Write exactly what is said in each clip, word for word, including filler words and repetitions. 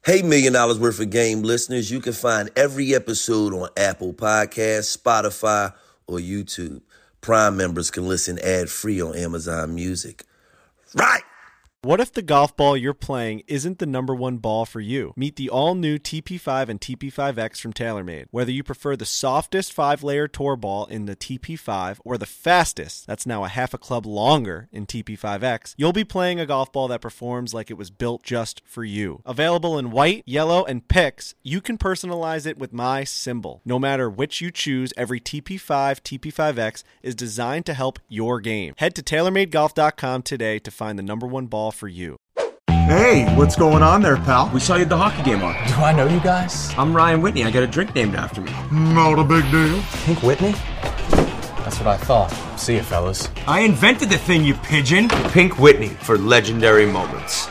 Hey, Million Dollars Worth of Game listeners, you can find every episode on Apple Podcasts, Spotify, or YouTube. Prime members can listen ad-free on Amazon Music. Right! What if the golf ball you're playing isn't the number one ball for you? Meet the all-new T P five and T P five X from TaylorMade. Whether you prefer the softest five-layer tour ball in the T P five or the fastest, that's now a half a club longer, in T P five X, you'll be playing a golf ball that performs like it was built just for you. Available in white, yellow, and picks, you can personalize it with my symbol. No matter which you choose, every T P five, T P five X is designed to help your game. Head to tailor made golf dot com today to find the number one ball for you. Hey, what's going on there, pal? We saw you at the hockey game on. Do I know you guys? I'm Ryan Whitney. I got a drink named after me. Not a big deal. Pink Whitney? That's what I thought. See you, fellas. I invented the thing, you pigeon. Pink Whitney for legendary moments.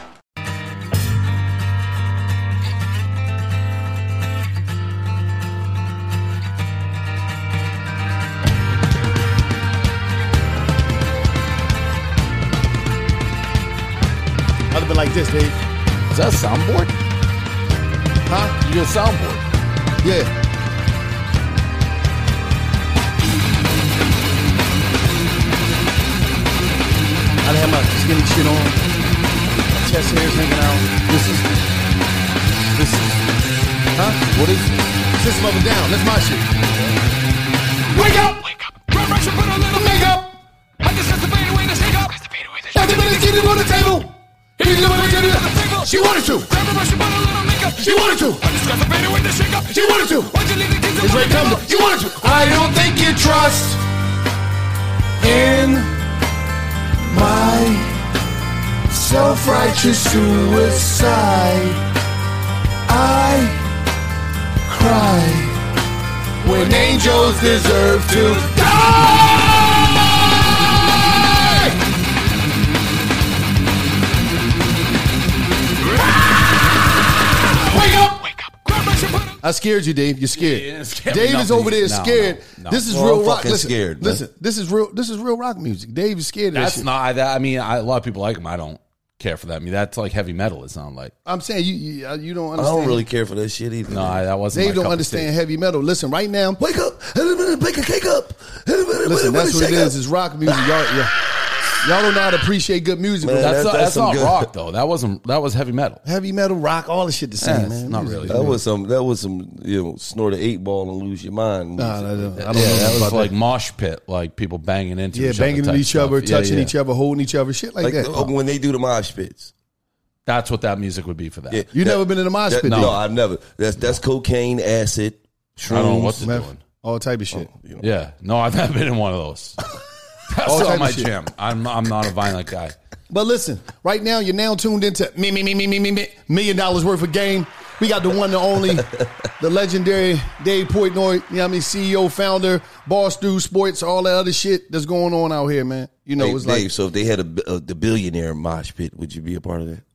I'd have been like this, Dave. Is that a soundboard? Huh? You get a soundboard? Yeah. I'd have my skinny shit on, my chest hairs hanging out. This is. This is. Huh? What is this? System up and down. That's my shit. Wake up! Wake up! Run, rush, and put a little makeup. I just have to fade away the shake up. Got the minute get it on the table. She wanted to. She wanted to. She wanted to. It's right come. She wanted to. I don't think you trust in my self-righteous suicide. I cry when angels deserve to die. I scared you, Dave. You're scared. Yeah, scared Dave is over there no, scared. No, no. This is Well, real I'm rock. fucking Listen, scared, man. listen. This is real. This is real rock music. Dave is scared of That's that shit. not. I, I mean, I, a lot of people like him. I don't care for that. I mean, that's like heavy metal. It sounds like. I'm saying you. You, uh, you don't I understand. don't really care for that shit either. No, I, that wasn't. Dave my don't cup understand of tea. heavy metal. Listen, right now. Wake up! Bake a cake up! Listen, that's what it is. It's rock music. Y'all, y'all, y'all don't know how to appreciate good music. Man, bro. That's, That's- not, that's that's some not good- rock though. That wasn't. That was heavy metal. Heavy metal, rock, all the shit the same, Yeah, man. it's not Music really. is That good. was some. That was some. You know, snort an eight ball and lose your mind. Nah, nah, nah, I don't Yeah, know that was about like that. mosh pit, like people banging into Yeah, each banging other. into type each other, stuff. Yeah, touching yeah. each other, holding each other, shit like, Like that. uh, when they do the mosh pits. That's what that music would be for that. Yeah, You that- never been in a mosh that- pit? No, then? I've never. That's that's cocaine, acid, shrooms. I don't know what to Meth, doing. all type of shit. You know. Yeah, no, I've never been in one of those. That's All type not of my shit. jam. I'm I'm not a violent guy. But listen, right now you're now tuned into me, me, me, me, me, me, me, million dollars worth of game. We got the one, the only, the legendary Dave Portnoy, you know what I mean, C E O, founder, Barstool Sports, all that other shit that's going on out here, man. You know, Hey, it's Dave, like, so if they had a, a the billionaire mosh pit, would you be a part of that?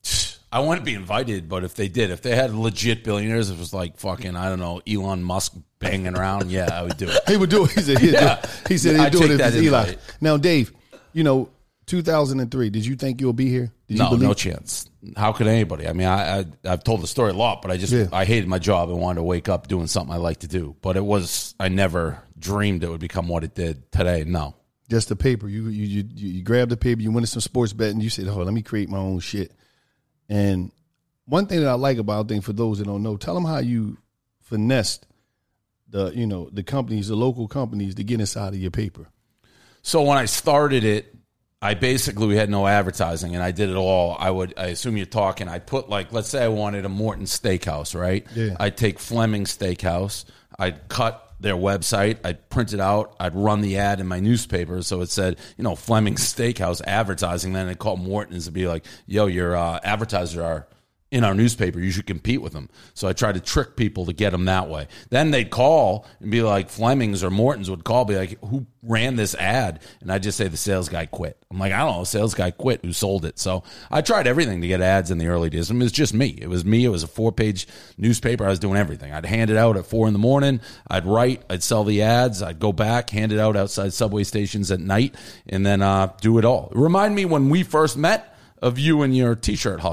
I wouldn't be invited, but if they did, if they had legit billionaires, it was like fucking, I don't know, Elon Musk banging around, yeah, I would do it. he would do it. He said he'd Yeah. do it. He said he'd I'd do it take if that it's Eli. invite. Now, Dave, you know, two thousand three, did you think you'll be here? Did you No, believe? no chance. How could anybody? I mean, I, I I've told the story a lot, but I just Yeah. I hated my job and wanted to wake up doing something I like to do. But it was I never dreamed it would become what it did today. No. Just the paper. You you you, you grabbed the paper, you went to some sports betting, you said, oh, let me create my own shit. And one thing that I like about, I think for those that don't know, tell them how you finessed the, you know, the companies, the local companies to get inside of your paper. So when I started it, I basically we had no advertising, and I did it all. I would, I assume you're talking. I put like, let's say I wanted a Morton Steakhouse, right? Yeah. I'd take Fleming Steakhouse. I'd cut their website. I'd print it out. I'd run the ad in my newspaper, so it said, you know, Fleming Steakhouse advertising. Then I'd call Morton's and be like, yo, your uh, advertisers are in our newspaper, you should compete with them. So I tried to trick people to get them that way. Then they'd call and be like, Fleming's or Morton's would call, be like, who ran this ad? And I'd just say the sales guy quit. I'm like, I don't know, sales guy quit who sold it. So I tried everything to get ads in the early days. I mean, it was just me. It was me. It was a four-page newspaper. I was doing everything. I'd hand it out at four in the morning. I'd write. I'd sell the ads. I'd go back, hand it out outside subway stations at night, and then uh, do it all. Remind me when we first met of you and your T-shirt hustle.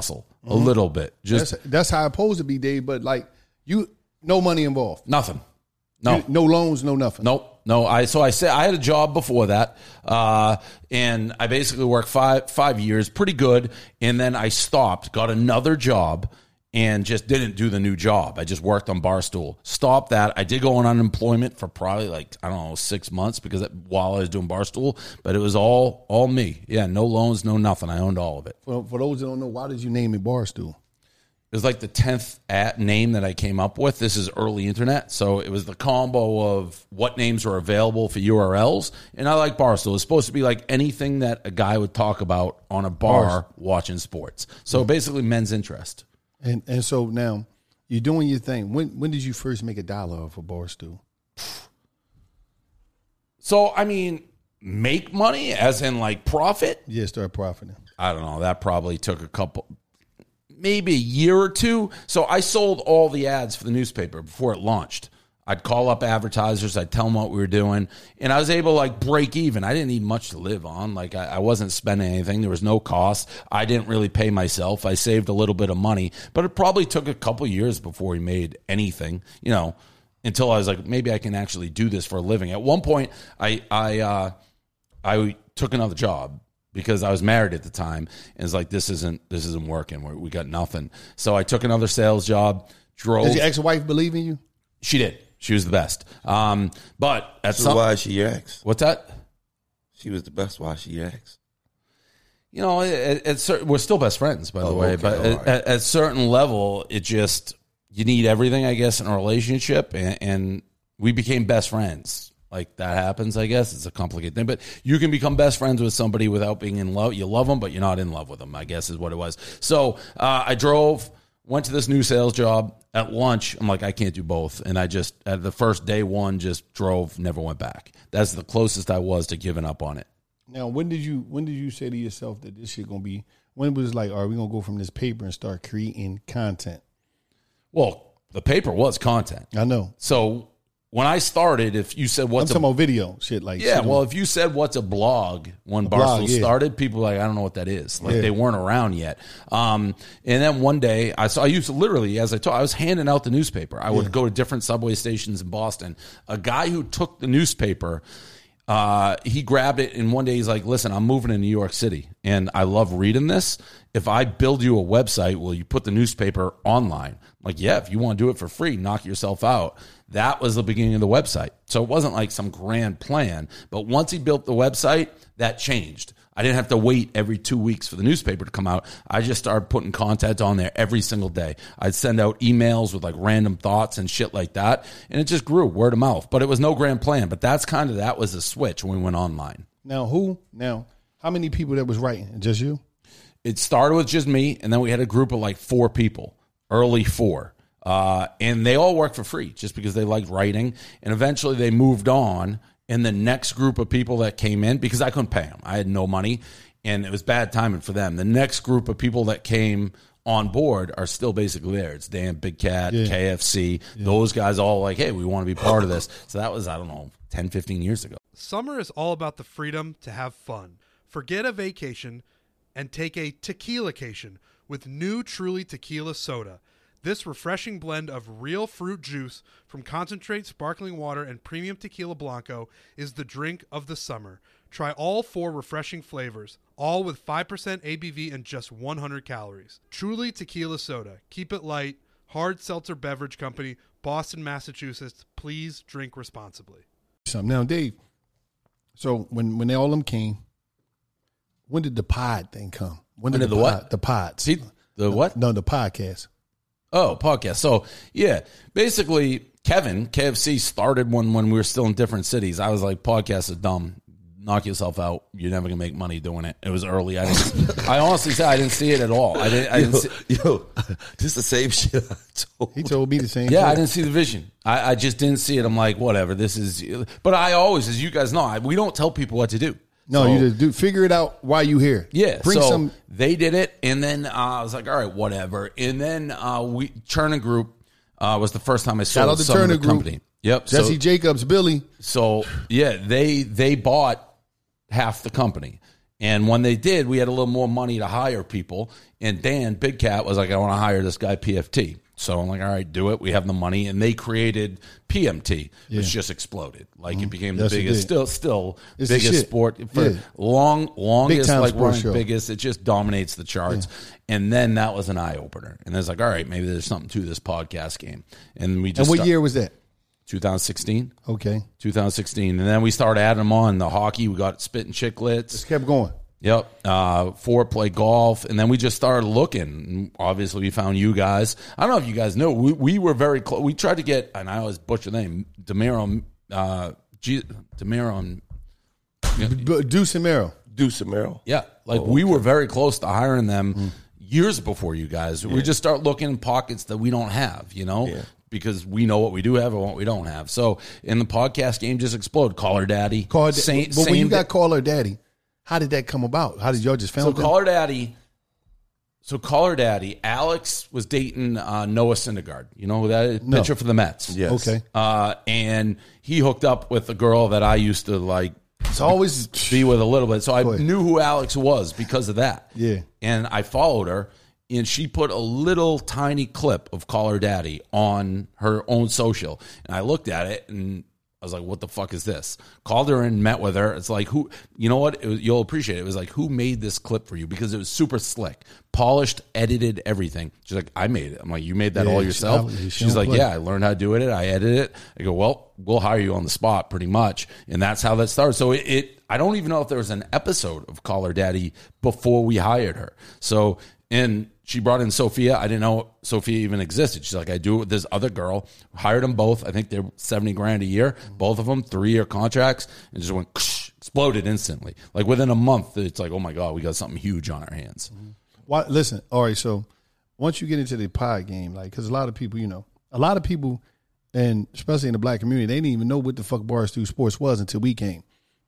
a little bit. Just that's, that's how it's supposed to be, Dave. But like you, no money involved. Nothing. No, you, no loans, no nothing. Nope. No, I so I said I had a job before that, uh, and I basically worked five five years, pretty good, and then I stopped, got another job, and just didn't do the new job. I just worked on Barstool. Stopped that. I did go on unemployment for probably like I don't know six months because it, while I was doing Barstool, but it was all all me. Yeah, no loans, no nothing. I owned all of it. For, for those that don't know, why did you name it Barstool? It was like the tenth at name that I came up with. This is early internet. So it was the combo of what names were available for U R Ls. And I like Barstool. It's supposed to be like anything that a guy would talk about on a bar Bars. watching sports. So basically men's interest. And and so now you're doing your thing. When when did you first make a dollar off of Barstool? So, I mean, make money as in like profit? Yeah, start profiting. I don't know. That probably took a couple... maybe a year or two. So I sold all the ads for the newspaper before it launched. I'd call up advertisers. I'd tell them what we were doing. And I was able to like break even. I didn't need much to live on. Like I, I wasn't spending anything. There was no cost. I didn't really pay myself. I saved a little bit of money, but it probably took a couple years before we made anything, you know, until I was like, maybe I can actually do this for a living. At one point I, I, uh, I took another job. Because I was married at the time, and it's like this isn't this isn't working. We're, we got nothing. So I took another sales job. Drove. Does your ex-wife believe in you? She did. She was the best. Um, but at So some, why is she your ex? what's that? She was the best. Why is she your ex? You know, it, it's we're still best friends, by the Oh, way. okay. But All at, right. at a certain level, it just you need everything, I guess, in a relationship, and, and we became best friends. Like that happens, I guess. It's a complicated thing. But you can become best friends with somebody without being in love. You love them, but you're not in love with them, I guess is what it was. So uh, I drove, went to this new sales job. At lunch, I'm like, I can't do both. And I just, at the first day one, just drove, never went back. That's the closest I was to giving up on it. Now, when did you when did you say to yourself that this shit gonna be? When was it like, are we gonna go from this paper and start creating content? Well, the paper was content. I know. So when I started, if you said I'm what's talking a about video shit like yeah, shit well, on- if you said what's a blog when A Barstool blog, yeah. started, people were like, I don't know what that is. Like Yeah. they weren't around yet. Um, and then one day, I saw I used to literally, as I told, I was handing out the newspaper. I would Yeah. go to different subway stations in Boston. A guy who took the newspaper. Uh, he grabbed it and one day he's like, listen, I'm moving to New York City and I love reading this. If I build you a website, will you put the newspaper online? I'm like, yeah, if you want to do it for free, knock yourself out. That was the beginning of the website. So it wasn't like some grand plan, but once he built the website, that changed. I didn't have to wait every two weeks for the newspaper to come out. I just started putting content on there every single day. I'd send out emails with like random thoughts and shit like that. And it just grew word of mouth, but it was no grand plan. But that's kind of, that was the switch when we went online. Now who? Now how many people that was writing? Just you? It started with just me. And then we had a group of like four people, early four. Uh, and they all worked for free just because they liked writing. And eventually they moved on. And the next group of people that came in, because I couldn't pay them, I had no money, and it was bad timing for them. The next group of people that came on board are still basically there. It's Dan, Big Cat, Yeah. K F C. Yeah. Those guys all like, hey, we want to be part of this. So that was, I don't know, ten, fifteen years ago. Summer is all about the freedom to have fun. Forget a vacation and take a tequila-cation with new Truly Tequila Soda. This refreshing blend of real fruit juice from concentrate sparkling water and premium tequila blanco is the drink of the summer. Try all four refreshing flavors, all with five percent A B V and just one hundred calories. Truly Tequila Soda. Keep it light. Hard Seltzer Beverage Company, Boston, Massachusetts. Please drink responsibly. Something. Now, Dave, so when, when they all them came, when did the pod thing come? When When did the pod, what? The pods. See, the what? No, the podcast. Oh, podcast. So, yeah, basically, Kevin, K F C, started one when we were still in different cities. I was like, podcast is dumb. Knock yourself out. You're never going to make money doing it. It was early. I didn't, I honestly said I didn't see it at all. I didn't, I didn't yo, see, yo, this is the same shit I told. He told me the same yeah, thing. I didn't see the vision. I, I just didn't see it. I'm like, whatever. This is, but I always, as you guys know, I, we don't tell people what to do. No, So- you just do figure it out while you here. Yeah, Bring so some. they did it, and then uh, I was like, all right, whatever. And then uh, we Turner Group uh, was the first time I Shout sold out to some Turner of the Group. company. Yep, Jesse so, Jacobs, Billy. so yeah, they they bought half the company, And when they did, we had a little more money to hire people. And Dan, Big Cat, was like, I want to hire this guy, P F T. So I'm like, all right, do it. We have the money. And they created P M T, Yeah. which just exploded. Like, Mhm. it became the Yes, it biggest, did. still, still It's the biggest shit. sport. For Yeah. long, longest, Big-time like, sports running show. biggest. It just dominates the charts. And then that was an eye-opener. And it's like, all right, maybe there's something to this podcast game. And we just And what start- year was that? twenty sixteen. Okay. twenty sixteen. And then we started adding them on. The hockey, we got Spittin' Chicklets. Just kept going. Yep. Uh, four play golf. And then we just started looking. And obviously, we found you guys. I don't know if you guys know. We, we were very close. We tried to get, and I always butcher the name, Demiro, uh, G, Demiro. B- Deuce and Merrill. Deuce and Merrill. Yeah. Like, we were very close to hiring them years before you guys. We just start looking in pockets that we don't have, you know? Yeah. Because we know what we do have and what we don't have. So, in the podcast game just explode. Caller Daddy. Call Same- but when you same got Caller Daddy, how did that come about? How did y'all just So found that? Caller Daddy, so Caller Daddy, Alex was dating uh, Noah Syndergaard. You know who that is? No. Pitcher for the Mets. Yes. Okay. Uh, and he hooked up with a girl that I used to like It's always be with a little bit. So I Go ahead. knew who Alex was because of that. Yeah. And I followed her, and she put a little tiny clip of Caller Daddy on her own social. And I looked at it, and I was like, what the fuck is this? Called her and met with her. It's like, who, you know what? It was, you'll appreciate it. It was like, who made this clip for you? Because it was super slick, polished, edited, everything. She's like, I made it. I'm like, you made that Yeah, all she- yourself? she She's don't like, play. yeah, I learned how to do it. I edited it. I go, well, we'll hire you on the spot pretty much. And that's how that started. So it, it I don't even know if there was an episode of Caller Daddy before we hired her. So, and she brought in Sophia. I didn't know Sophia even existed. She's like, I do it with this other girl. Hired them both. I think they're seventy grand a year. Both of them, three year contracts, and just went exploded instantly. Like within a month, it's like, oh my God, we got something huge on our hands. Why, listen, all right, so once you get into the pod game, like, because a lot of people, you know, a lot of people, and especially in the black community, they didn't even know what the fuck Barstool Sports was until we came.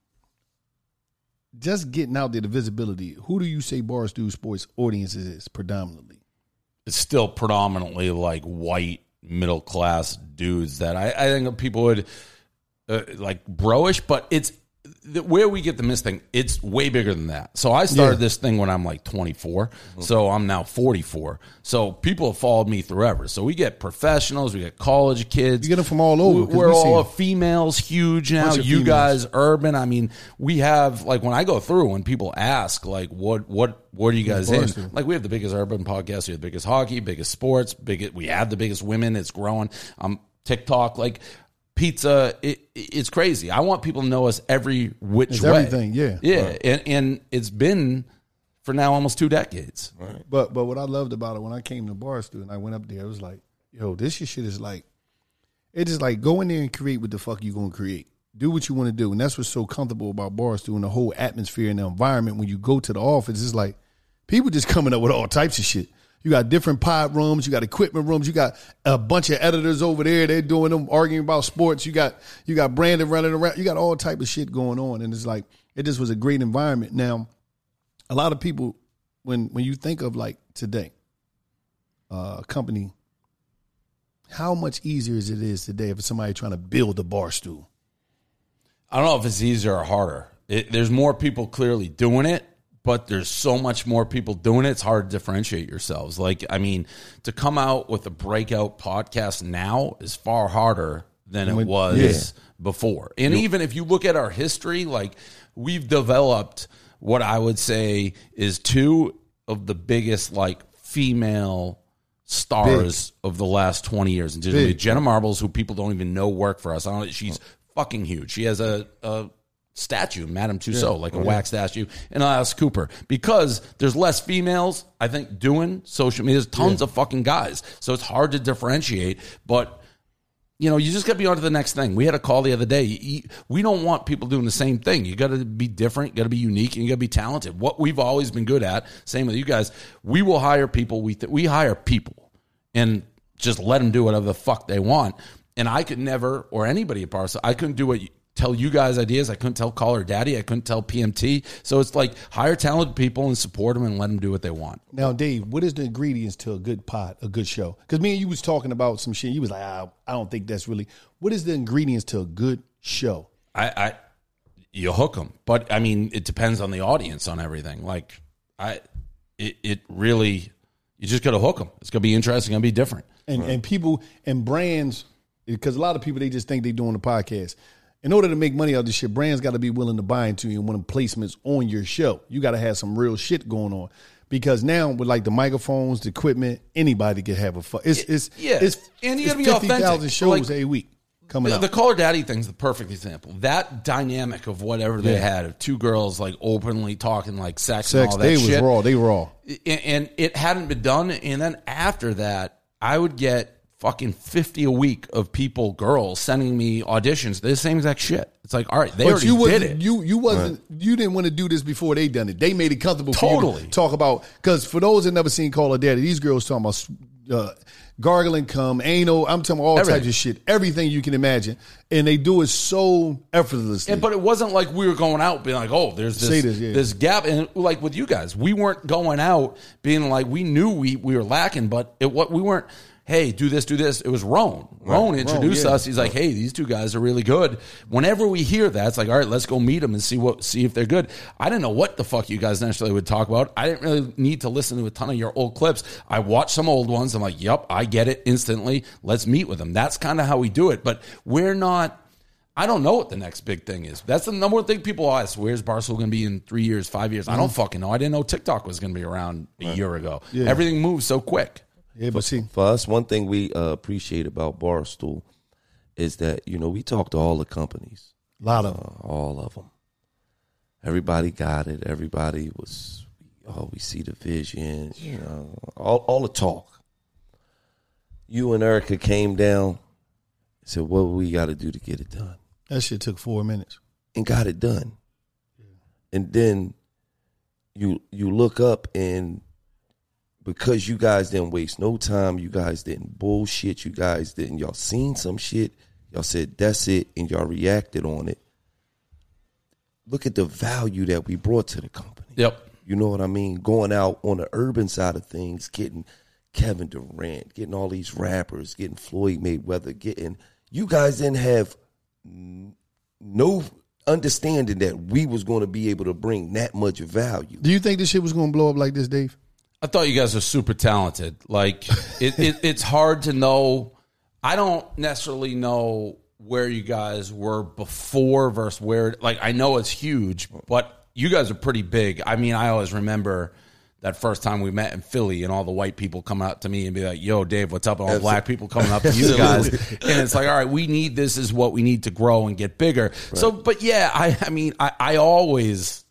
Just getting out there, the visibility, who do you say Barstool Sports audience is predominantly? It's still predominantly like white middle class dudes that I, I think people would uh, like broish, but it's the, where we get the miss thing. It's way bigger than that. So I started Yeah. this thing when I'm like twenty-four. So I'm now forty-four. So people have followed me forever. So we get professionals, we get college kids. You get them from all over. 'cause We're we see all them. females huge now. Bunch of You females. guys urban. I mean, we have like when I go through when people ask like what what what are you guys in? Barstool. Like we have the biggest urban podcast, we have the biggest hockey, biggest sports, biggest we have the biggest women, it's growing. Um TikTok, like pizza, it, it's crazy. I want people to know us every which It's way. everything, yeah. Yeah. Right. And and it's been for now almost two decades. But but what I loved about it when I came to Barstool and I went up there, it was like, yo, this shit is like, it is like go in there and create what the fuck you gonna create. Do what you want to do, and that's what's so comfortable about Barstool and the whole atmosphere and the environment. When you go to the office, it's like people just coming up with all types of shit. You got different pod rooms, you got equipment rooms, you got a bunch of editors over there. They're doing them arguing about sports. You got you got Brandon running around. You got all type of shit going on, and it's like it just was a great environment. Now, a lot of people, when when you think of like today, uh, a company, how much easier is it is today if somebody trying to build a Barstool? I don't know if it's easier or harder. It, there's more people clearly doing it, but there's so much more people doing it. It's hard to differentiate yourselves. Like, I mean, to come out with a breakout podcast now is far harder than it When- was yeah. before. And even if you look at our history, like we've developed what I would say is two of the biggest like female stars of the last twenty years. And Big. Jenna Marbles, who people don't even know work for us. I don't know, she's fucking huge. She has a, a statue, Madame Tussauds, like a wax statue, and Alice Cooper. Because there's less females, I think, doing social media. There's tons of fucking guys. So it's hard to differentiate. But, you know, you just got to be on to the next thing. We had a call the other day. You- We don't want people doing the same thing. You got to be different, you got to be unique, and you got to be talented. What we've always been good at, same with you guys, we will hire people. We, th- we hire people and just let them do whatever the fuck they want. And I could never, or anybody at Barstool, I couldn't do what you, tell you guys ideas. I couldn't tell Caller Daddy. I couldn't tell P M T. So it's like hire talented people and support them and let them do what they want. Now, Dave, what is the ingredients to a good pod, a good show? Because me and you was talking about some shit. You was like, ah, I don't think that's really. What is the ingredients to a good show? I, I you hook them. But I mean, it depends on the audience on everything. Like I, it, it really, you just got to hook them. It's gonna be interesting. Gonna be different. And right. and people and brands, because a lot of people they just think they're doing the podcast. In order to make money out of this shit, brands got to be willing to buy into you and want placements on your show. You got to have some real shit going on. Because now with like the microphones, the equipment, anybody can have a fu- it's it's yeah. it's, and you it's gotta be fifty thousand shows like, every week coming the, out. The Caller Daddy thing's the perfect example. That dynamic of whatever they Yeah. had of two girls like openly talking like sex, Sex, and all that they shit. was raw. They raw. And, and it hadn't been done. And then after that, I would get fucking fifty a week of people, girls, sending me auditions. The same exact shit. It's like, all right, they But already you did wasn't, it. You you wasn't right. you didn't want to do this before they done it. They made it comfortable for Totally. you to talk about. Because for those that never seen Call Her Daddy, these girls talking about uh, gargling cum, anal. I'm talking about all Everything. types of shit, everything you can imagine, and they do it so effortlessly. And, but it wasn't like we were going out being like, oh, there's this, Say this, yeah. this gap. And like with you guys, we weren't going out being like, we knew we, we were lacking, but it what we weren't, hey, do this, do this. It was Roan. Roan Right. introduced Roan, yeah. us. He's like, hey, these two guys are really good. Whenever we hear that, it's like, all right, let's go meet them and see what, see if they're good. I didn't know what the fuck you guys necessarily would talk about. I didn't really need to listen to a ton of your old clips. I watched some old ones. I'm like, yep, I get it instantly. Let's meet with them. That's kind of how we do it. But we're not, I don't know what the next big thing is. That's the number one thing people ask. Where's Barstool going to be in three years, five years? I don't fucking know. I didn't know TikTok was going to be around a right. year ago. Yeah. Everything moves so quick. Yeah, but see, for us, one thing we uh, appreciate about Barstool is that, you know, we talk to all the companies. A lot of uh, them. All of them. Everybody got it. Everybody was, oh, we see the vision, you know, all, all the talk. You and Erica came down and said, what we got to do to get it done? That shit took four minutes. And got it done. Yeah. And then you you look up and because you guys didn't waste no time, you guys didn't bullshit, you guys didn't, y'all seen some shit, y'all said that's it, and y'all reacted on it. Look at the value that we brought to the company. Yep. You know what I mean? Going out on the urban side of things, getting Kevin Durant, getting all these rappers, getting Floyd Mayweather, getting, you guys didn't have no understanding that we was going to be able to bring that much value. Do you think this shit was going to blow up like this, Dave? I thought you guys were super talented. Like, it, it, it's hard to know. I don't necessarily know where you guys were before versus where, like, I know it's huge, but you guys are pretty big. I mean, I always remember that first time we met in Philly and all the white people come out to me and be like, yo, Dave, what's up? And all the black people coming up to you guys. And it's like, all right, we need, this is what we need to grow and get bigger. Right. So, but yeah, I, I mean, I, I always...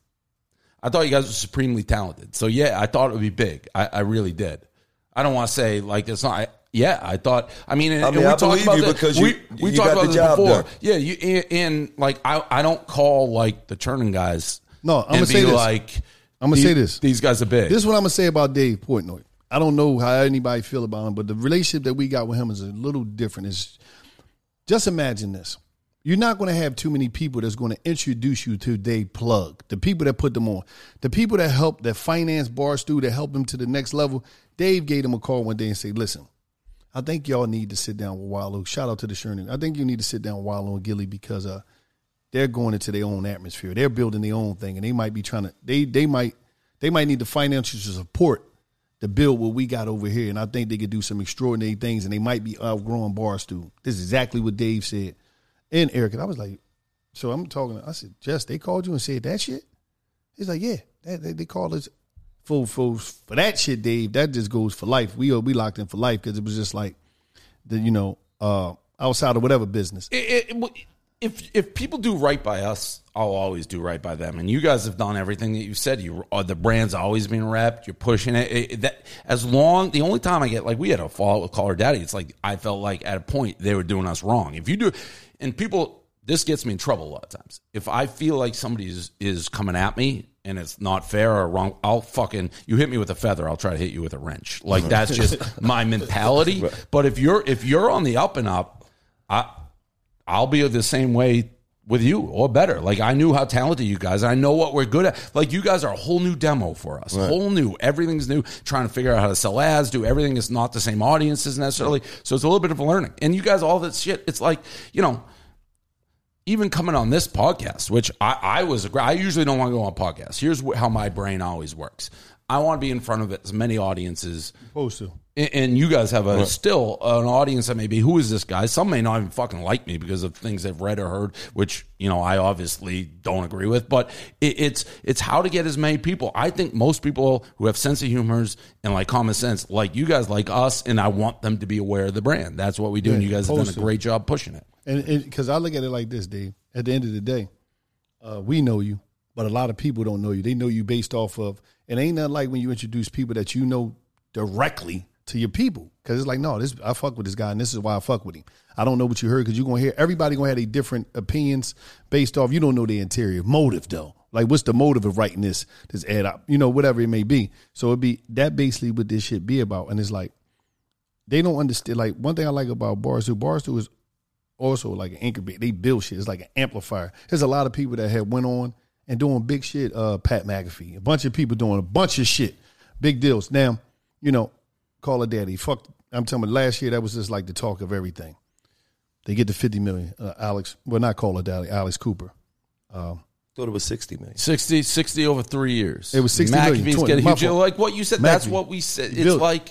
I thought you guys were supremely talented. So, yeah, I thought it would be big. I, I really did. I don't want to say, like, it's not. I, yeah, I thought. I mean, and, I mean, and we I talked believe about you that. because we, you, we you talked got about the this job before. done. Yeah, you, and, and, like, I, I don't call, like, the Turning guys. No, I'm going to say this. Like, I'm going to say this. These guys are big. This is what I'm going to say about Dave Portnoy. I don't know how anybody feel about him, but the relationship that we got with him is a little different. It's, just imagine this. You're not going to have too many people that's going to introduce you to Dave Plug, the people that put them on, the people that help, that finance Barstool, that help them to the next level. Dave gave them a call one day and said, listen, I think y'all need to sit down with Wallow. Shout out to the Sherman. I think you need to sit down with Wallow and Gilly because uh, they're going into their own atmosphere. They're building their own thing, and they might be trying to, they they might they might need the financial support to build what we got over here, and I think they could do some extraordinary things, and they might be outgrowing Barstool. This is exactly what Dave said. And Eric, and I was like, so I'm talking, I said, Jess, they called you and said that shit? He's like, yeah, that, they, they called us for, for, for that shit, Dave. That just goes for life. We are, we locked in for life because it was just like, the you know, uh, outside of whatever business. It, it, if if people do right by us, I'll always do right by them. And you guys have done everything that you said. You uh, the brand's always been repped. You're pushing it. it, it that as long the only time I get like we had a fallout with Call Her Daddy. It's like I felt like at a point they were doing us wrong. If you do, and people, this gets me in trouble a lot of times. If I feel like somebody is, is coming at me and it's not fair or wrong, I'll fucking, you hit me with a feather, I'll try to hit you with a wrench. Like that's just my mentality. Right. But if you're if you're on the up and up, I I'll be the same way with you or better. Like I knew how talented you guys are. I know what we're good at. Like you guys are a whole new demo for us. Right. Whole new. Everything's new. Trying to figure out how to sell ads, do everything is not the same audiences necessarily. So it's a little bit of a learning. And you guys, all that shit, it's like, you know, even coming on this podcast, which I, I was, I usually don't want to go on podcasts. Here's wh- how my brain always works. I want to be in front of as many audiences. Supposed to. And, and you guys have a still an audience that may be, who is this guy? Some may not even fucking like me because of things they've read or heard, which, you know, I obviously don't agree with. But it, it's it's how to get as many people. I think most people who have sense of humors and like common sense, like you guys, like us, and I want them to be aware of the brand. That's what we do, Yeah, and you guys have done a to. great job pushing it. And because I look at it like this, Dave. At the end of the day, uh, we know you, but a lot of people don't know you. They know you based off of, and ain't nothing like when you introduce people that you know directly to your people. Because it's like, no, this I fuck with this guy, and this is why I fuck with him. I don't know what you heard because you're going to hear, everybody going to have their different opinions based off, you don't know the interior motive, though. Like, what's the motive of writing this, this ad up, you know, whatever it may be. So it'd be, that basically what this shit be about. And it's like, they don't understand. Like, one thing I like about Barstool, Barstool is also like an incubator. They build shit. It's like an amplifier. There's a lot of people that have went on and doing big shit. Uh, Pat McAfee, a bunch of people doing a bunch of shit, big deals. Now, you know, Call Her Daddy. Fuck, I'm telling you, last year that was just like the talk of everything. They get to fifty million. Uh, Alex, well, not Call Her Daddy, Alex Cooper. Um, thought it was sixty million. sixty, sixty over three years. It was sixty million. McAfee's twenty, getting huge. my fault. Like what you said, that's McAfee. what we said. It's Built. like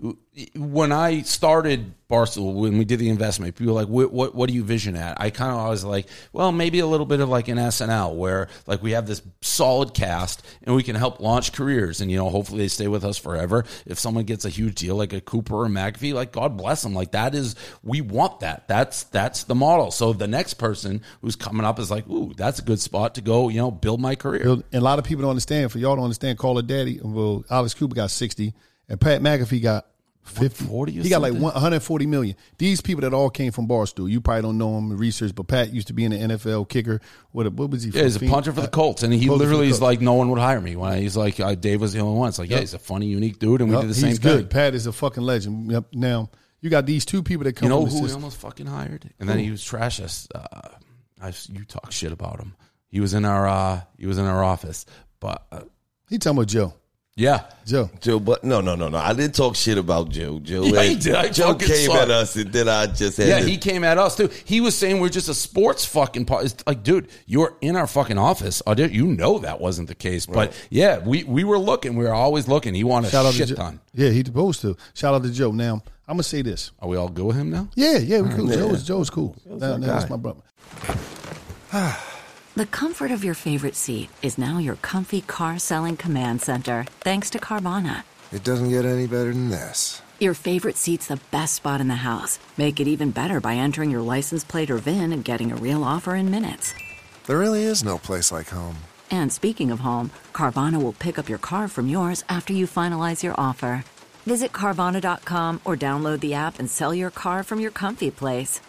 when I started Barstool, when we did the investment, people were like, what, what, what do you vision at? I kind of was like, well, maybe a little bit of like an S N L where like we have this solid cast and we can help launch careers. And, you know, hopefully they stay with us forever. If someone gets a huge deal like a Cooper or McAfee, like God bless them. Like that is, we want that. That's, that's the model. So the next person who's coming up is like, ooh, that's a good spot to go, you know, build my career. And a lot of people don't understand. For y'all to understand, Call Her Daddy, well, Alex Cooper got sixty and Pat McAfee got fifty. forty or He got like something? one hundred forty million. These people that all came from Barstool, you probably don't know him in research, but Pat used to be in the N F L kicker. What, what was he? Yeah, he's a Phoenix? puncher for the Colts, and he Puncher for the literally is Colts. like, no one would hire me. When I, he's like, uh, Dave was the only one. It's like, yeah, Yep. he's a funny, unique dude, and we Yep, did the he's same good. thing. Pat is a fucking legend. Yep. Now you got these two people that come You know from the who we system. almost fucking hired? And then he was trash us. Uh, I, you talk shit about him. He was in our uh, he was in our office, but uh, He talking about Joe. yeah, Joe. Joe, but no, no, no, no. I didn't talk shit about Joe. Joe, Yeah, he ain't- did. I Joe fucking came saw at it. us, and then I just had yeah, to- he came at us too. He was saying we're just a sports fucking part. It's like, dude, you're in our fucking office. I did- You know that wasn't the case, but yeah, we we were looking. We were always looking. He wanted Shout a out to shit Joe. ton. Yeah, he's supposed to. Shout out to Joe. Now I'm gonna say this. Are we all good with him now? Yeah, yeah, we cool. Yeah. Joe's Joe's cool. Now, our now that's guy. my brother. The comfort of your favorite seat is now your comfy car selling command center, thanks to Carvana. It doesn't get any better than this. Your favorite seat's the best spot in the house. Make it even better by entering your license plate or V I N and getting a real offer in minutes. There really is no place like home. And speaking of home, Carvana will pick up your car from yours after you finalize your offer. Visit Carvana dot com or download the app and sell your car from your comfy place.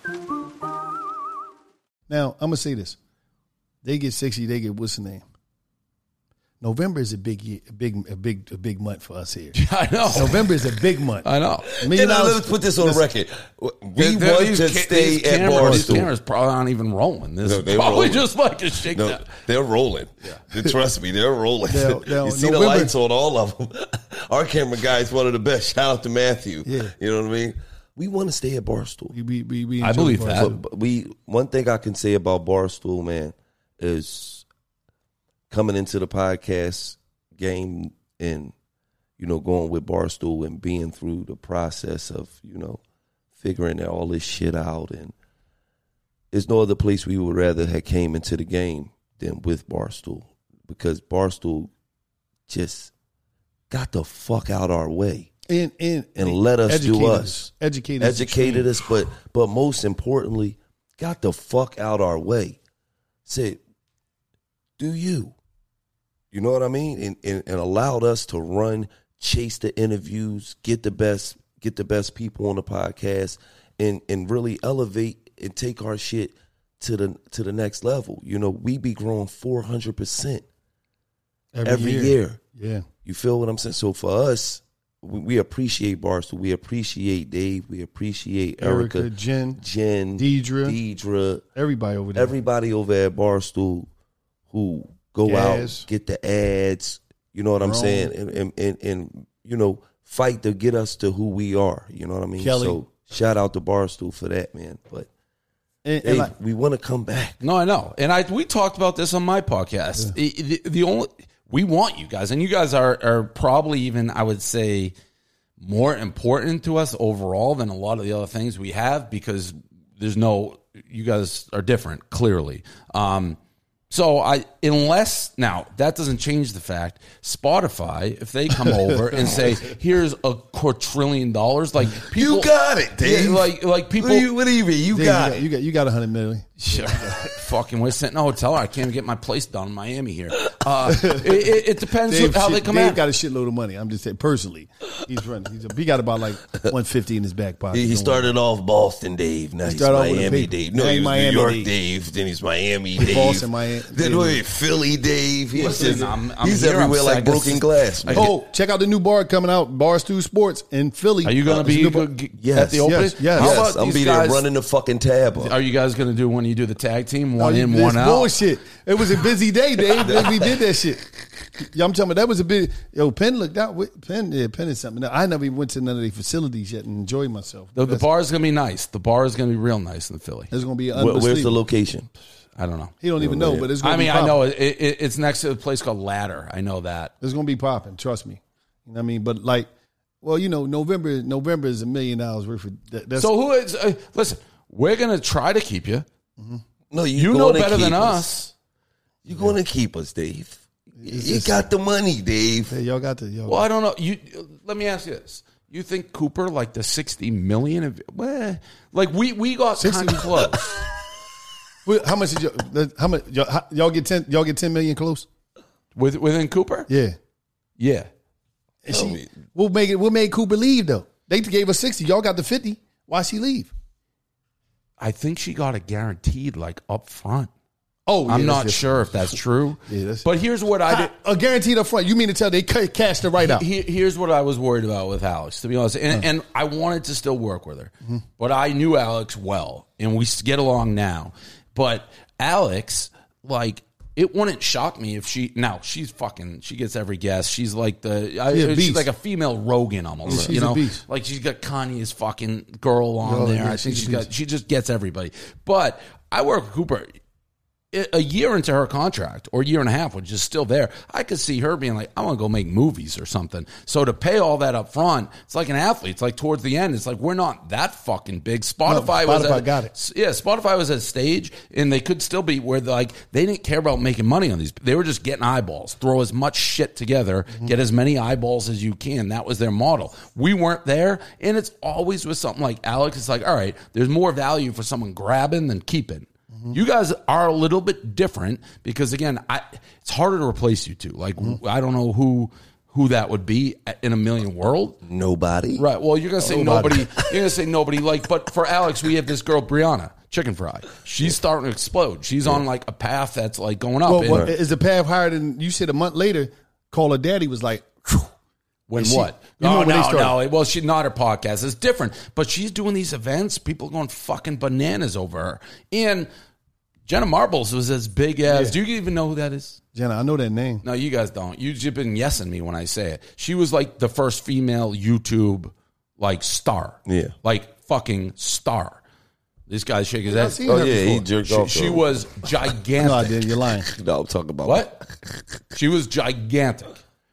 Now I'm gonna say this. They get sixty. They get what's the name? November is a big year, a big, a big, a big month for us here. I know. November is a big month. I know. Million And, uh, dollars- let's put this on the Listen, record. We There- there- want these to ca- stay these at cameras, These Barstool. cameras probably aren't even rolling. This No, is they're probably rolling. just like a shakedown. No, they're rolling. Trust me, they're rolling. Now- now, you see the November- lights on all of them. Our camera guy is one of the best. Shout out to Matthew. Yeah. You know what I mean? We want to stay at Barstool. We, we, we, we I enjoy believe Barstool. that. But we one thing I can say about Barstool, man, is coming into the podcast game and, you know, going with Barstool and being through the process of, you know, figuring all this shit out. And there's no other place we would rather have came into the game than with Barstool, because Barstool just got the fuck out our way. and and, And let us do educated us. educated us, Educated extreme. us, but but most importantly, got the fuck out our way. Said, do you? You know what I mean? And, and and allowed us to run, chase the interviews, get the best, get the best people on the podcast, and and really elevate and take our shit to the to the next level. You know, we be growing four hundred percent every year. Yeah, You feel what I'm saying? So for us, we, we appreciate Barstool. We appreciate Dave. We appreciate Erica, Erica, Jen, Jen, Deidre. Deidre, everybody over there. everybody over at Barstool who go Gaz. out, get the ads. You know what I'm Rome. saying? And, and and and you know, fight to get us to who we are. You know what I mean? Kelly. So shout out to Barstool for that, man. But And, Dave, and like, we want to come back. No, I know, and I we talked about this on my podcast. Yeah. The, the, the only we want you guys, and you guys are are probably even I would say more important to us overall than a lot of the other things we have because there's no you guys are different clearly. Um, So I, unless now that doesn't change the fact, Spotify, if they come over and say, "Here's a quadrillion dollars," like people, you got it, Dave. Yeah, like like people, What do you, what do you mean? You Dave, got you it. You got you got a hundred million. Sure. Fucking, we're sitting in a hotel. I can't even get my place done in Miami here. Uh, it, it, it depends Dave, how shit, they come Dave out. got a shitload of money. I'm just saying personally, he's running. He's a, he got about like one fifty in his back pocket. He, he started off Boston, Dave. Now He he's started off with a Miami, big- Dave. No, now he he's was Miami, New York, Dave. Dave. Then he's Miami, Dave. Boston, Miami. Then wait, Philly, Dave. He's, Listen, just, I'm- I'm he's here. I'm everywhere like sad. broken glass. Man. Oh, check out the new bar coming out, Barstool Sports in Philly. Are you going Uh, to it's a be new bar- g- Yes, at the opening? yes, yes. How yes, about I'm these be there guys? running the fucking tab up. Are you guys going to do when you do the tag team? One No, in, this one out. bullshit. It was a busy day, Dave. When we did that shit. Yeah, I'm telling you, that was a big. Yo, Penn looked out. with- Penn, yeah, Penn is something. I never even went to none of the facilities yet and enjoyed myself. The, the That's- bar is going to be nice. The bar is going to be real nice in Philly. It's going to be Where, where's the unbelievable. location? I don't know. He don't even know, but it's going I to be mean, I popping. know it, it, it's next to a place called Ladder. I know that. It's going to be popping. Trust me. You know what I mean? But like, well, you know, November November is a million dollars worth of. That, that's, So who is? Uh, listen, we're going to try to keep you. No, you, You know gonna better keep than us. us. You're going to keep us, Dave. It's You just- got the money, Dave. Hey, y'all got the. Y'all Well, I don't know. You let me ask you this: you think Cooper like the sixty million? Of, well, like we we got sixty kind of close. Well, how much did y'all? How much y'all, how- y'all get? Ten? Y'all get ten million close? With within Cooper, Yeah. yeah. And she, we'll make it. We'll make Cooper leave though. They gave us sixty. Y'all got the fifty. Why she leave? I think she got it guaranteed, like up front. Oh, yeah, I'm that's not different. sure if that's true. Yeah, that's- but here's what I did. A guaranteed up front. You mean to tell they ca- cashed her right out? He- here's what I was worried about with Alex, to be honest. And, and I wanted to still work with her. Mm-hmm. But I knew Alex well, and we get along now. But Alex, like, it wouldn't shock me if she. Now, she's fucking. She gets every guest. She's like the. I, She's a she's beast. like a female Rogan almost. Yeah, she's you a know, beast. like she's got Kanye's fucking girl on Oh, there. yeah, I think she's a she's got. beast. She just gets everybody. But I work with Cooper. A year into her contract, or a year and a half, which is still there, I could see her being like, I want to go make movies or something. So to pay all that up front, it's like an athlete. It's like towards the end, it's like, we're not that fucking big. Spotify, No, was Spotify at, got it. Yeah, Spotify was at a stage, and they could still be where like they didn't care about making money on these. They were just getting eyeballs, throw as much shit together, Mm-hmm. get as many eyeballs as you can. That was their model. We weren't there, and it's always with something like Alex. It's like, all right, there's more value for someone grabbing than keeping. You guys are a little bit different because, again, I it's harder to replace you two. Like, I don't know who who that would be in a million world. Nobody. Right. Well, you're gonna say Nobody. nobody. You're gonna say nobody. Like, but for Alex, we have this girl Brianna Chicken Fry. She's starting to explode. She's on like a path that's like going up. Well, and what, is the path higher than you said? A month later, Call Her Daddy was like, whew. when Is she- what? you know oh when they no, started. no. Well, she's not her podcast. It's different. But she's doing these events. People are going fucking bananas over her. And Jenna Marbles was as big as. Yeah. Do you even know who that is? Jenna, I know that name. No, you guys don't. You've just been yesing me when I say it. She was like the first female YouTube like star. Yeah. Like fucking star. This guy's shaking his I've head. seen Oh, her yeah, he before. jerked She, off. she though. was gigantic. No, I didn't. You're lying. No, I'm talking about What? She was gigantic.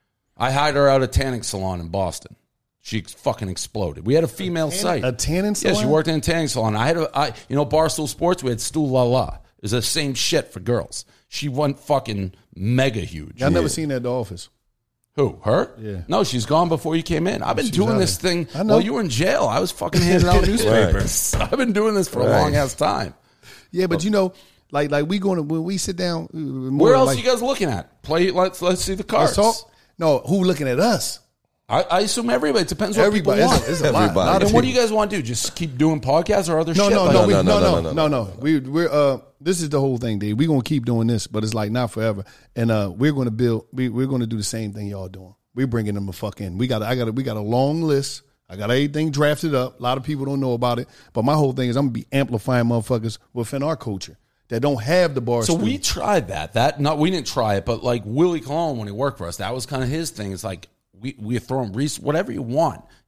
I hired her out at a tanning salon in Boston. She fucking exploded. We had a female site. A tanning Yeah, she salon? worked in a tanning salon. I had a, I, you know, Barstool Sports, we had Stu La La. It was the same shit for girls. She went fucking mega huge. I've never seen that at the office. Who? Her? Yeah. No, she's gone before you came in. I've been She's doing out this there. thing I know. while you were in jail. I was fucking handing out newspapers. I've been doing this for a Right. long ass time. Yeah, but you know, like like we going to when we sit down. uh, more Where else like, are you guys looking at? Play. Let's let's see the cards. Let's talk. No, who looking at us? I, I assume everybody. It depends what Everybody. people It's want. a, it's a lot. Everybody. lot Then of what do people. you guys want to do? Just keep doing podcasts or other No, shit? no, like no, that? we, no, no, no, no, no, no, no, no. We, we're uh, this is the whole thing, Dave. We're gonna keep doing this, but it's like not forever. And uh, we're gonna build. We, we're gonna do the same thing y'all doing. We're bringing them a fucking. We got. I got. We got a long list. I got everything drafted up. A lot of people don't know about it, but my whole thing is I'm gonna be amplifying motherfuckers within our culture that don't have the bar. So stool. we tried that. That not we didn't try it, but like Willie Colon when he worked for us, that was kind of his thing. It's like we we throw him res- whatever you want.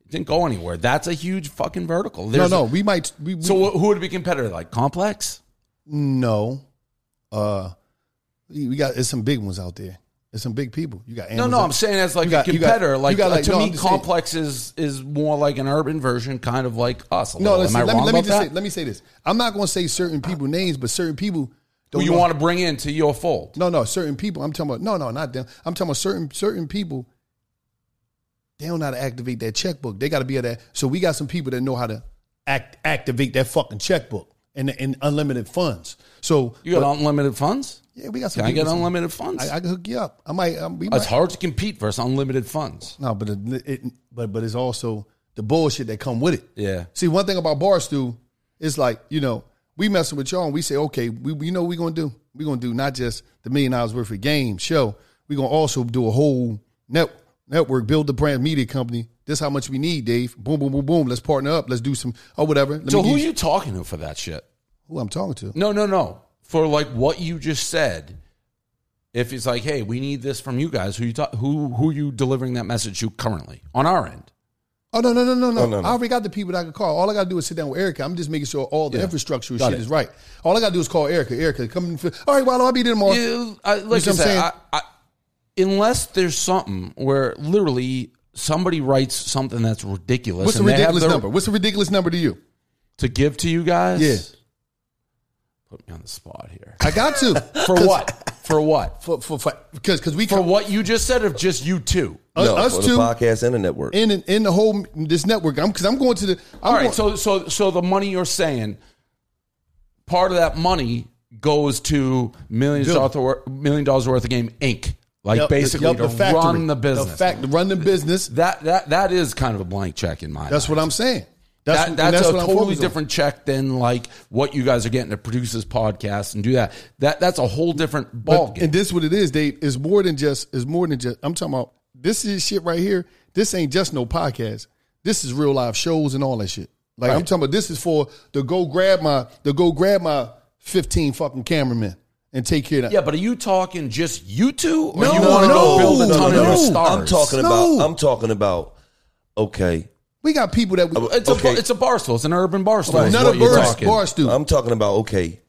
Didn't go anywhere. That's a huge fucking vertical. No, There's no, a- we might. We, we, so who would be competitor? Like Complex? No, uh, we we got there's some big ones out there. There's some big people. You got Amazon. No, no, I'm saying as like You got- a you got- competitor. you like, got, uh, like- to no, I'm me, just saying- Complex is is more like an urban version, kind of like us. A No, little. listen, Am I let me wrong let me about just that? say, let me say this. I'm not going to say certain people names, but certain people Who don't you know- want to bring into your fold? No, no, certain people. I'm talking about no, no, not them. I'm talking about certain certain people. They don't know how to activate that checkbook. They got to be able to. So we got some people that know how to act activate that fucking checkbook and and unlimited funds. So You got but- unlimited funds? Yeah, we got some. Can I people- get unlimited funds? I, I can hook you up. I might. Um, we It's might. hard to compete versus unlimited funds. No, but it, it, but but it's also the bullshit that come with it. Yeah. See, one thing about Barstool, it's like, you know, we messing with y'all and we say, okay, we, we know what we gonna do. We gonna do not just the million dollars worth of game show. We gonna also do a whole net network, build the brand media company. This how much we need, Dave. Boom, boom, boom, boom. Let's partner up. Let's do some or whatever. Let So me who are give you talking to for that shit? Who I'm talking to? No, no, no. For like what you just said, if it's like, hey, we need this from you guys, who you ta- who who are you delivering that message to currently on our end? Oh no no no no no! Oh, no, no. I already got the people that I can call. All I got to do is sit down with Erica. I'm just making sure all the Yeah. infrastructure Got shit it. is right. All I got to do is call Erica. Erica, come in. For, all right, well, I'll be there tomorrow. Yeah, I, You like see I what I'm said, saying? I, I, unless there's something where literally somebody writes something that's ridiculous, What's the and they have ridiculous the- number? What's the ridiculous number to you? to give to you guys? Yeah. Put me on the spot here. I got to. For what? For what? For for for because because we For what you just said of just you two. us, No, us for two the podcast and the network. in in the whole this network. I'm because I'm going to the. I'm All right, going- so so so the money you're saying, part of that money goes to millions Bill. dollars worth, million dollars worth of game Incorporated. Like Yep, basically yep, to factory. run the business. The fact to run the business. that that that is kind of a blank check in my. That's eyes. what I'm saying. That's That, and that's, a what I'm totally focused on. different check than like what you guys are getting to produce this podcast and do that. That that's a whole different ball But, game. and this what it is, Dave, is more than just is more than just I'm talking about this is shit right here. This ain't just no podcast. This is real live shows and all that shit. Like I'm Right. talking about this is for to go grab my to go grab my fifteen fucking cameramen and take care of that. Yeah, but are you talking just you two, or No, you want to no, go build a no, ton no. of new I'm stars? I'm talking No. about. I'm talking about. Okay, We got people that we, It's Okay. a it's a barstool. It's an urban barstool. Right. is None what of you're Burst talking. Barstool. I'm talking about. Okay,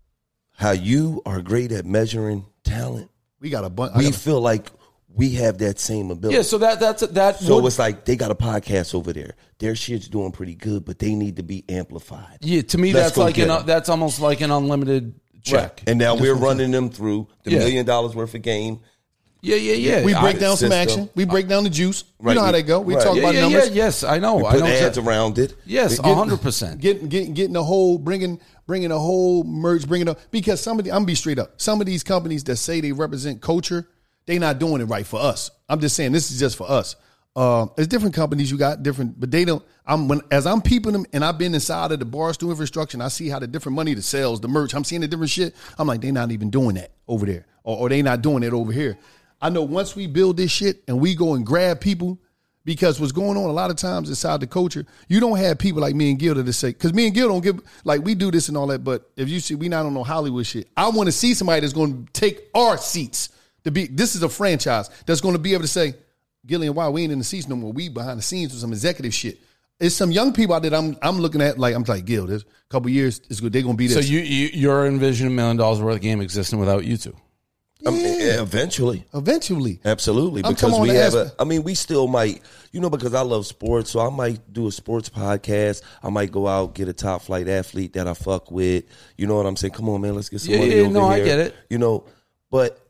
how you are great at measuring talent. we got a bunch. We feel like we have that same ability. Yeah, so that that's that. So would, it's like they got a podcast over there. Their shit's doing pretty good, but they need to be amplified. yeah, to me Let's that's go like get an, 'em. that's almost like an unlimited check. And now we're running them through the Yeah. million dollars worth of game. Yeah, yeah, yeah. we I- break down some system. action. We break down the juice. Right. You know how they go. We Right. talk yeah, about yeah, numbers. yeah, yes, I know. We I put know ads exactly. around it. Yes, Getting- a hundred percent. Getting, getting, getting the whole, bringing, bringing a whole merge, bringing up because some of the, I'm gonna be straight up. Some of these companies that say they represent culture, they not doing it right for us. I'm just saying this is just for us. Uh, there's different companies you got different, but they don't. I'm when as I'm peeping them, and I've been inside of the Barstool infrastructure, and I see how the different money, the sales, the merch. I'm seeing the different shit. I'm like, they not even doing that over there, or, or they not doing it over here. I know once we build this shit and we go and grab people, because what's going on a lot of times inside the culture, you don't have people like me and Gil to say, because me and Gil don't give, like we do this and all that, but if you see, we not on no Hollywood shit. I want to see somebody that's going to take our seats to be, this is a franchise that's going to be able to say, Gillian, why we ain't in the seats no more? We behind the scenes with some executive shit. It's some young people out there that I'm I'm looking at like I'm like Gil. There's a couple years, it's good. They're gonna be So this. you, you you're envisioning a million dollars worth of game existing without you two. I mean, yeah, eventually. Eventually, Absolutely, I'm because talking we on the have a. aspect- I mean, we still might, you know, because I love sports, so I might do a sports podcast. I might go out get a top flight athlete that I fuck with. You know what I'm saying? Come on, man, let's get some Yeah, money yeah, over no, I here. get it. You know, but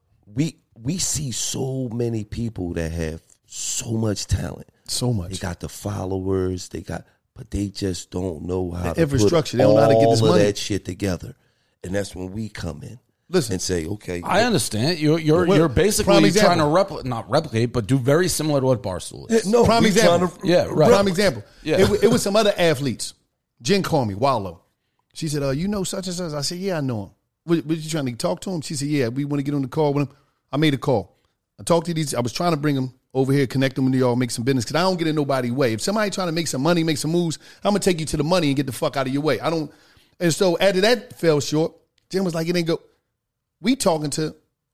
we we see so many people that have so much talent. so much. They got the followers. They got, but they just don't know how The to infrastructure. Put They don't know how to get all this of money. that shit together, and that's when we come in. Listen. And say, okay, I understand. You're you're Well, you're prime basically example. trying to replicate, not replicate, but do very similar to what Barstool is. no, Prime we example. trying to- Yeah, right. Prime example. Yeah. It, wa- it was some other athletes. Jen called me, Wallow. She said, uh, you know such and such? I said, yeah, I know him. What, what you trying to talk to him? She said, yeah, we want to get on the call with him. I made a call. I talked to these. I was trying to bring them over here, connect them with y'all, make some business, because I don't get in nobody's way. If somebody trying to make some money, make some moves, I'm going to take you to the money and get the fuck out of your way. I don't. And so after that fell short, Jen was like, it ain't go. We talking to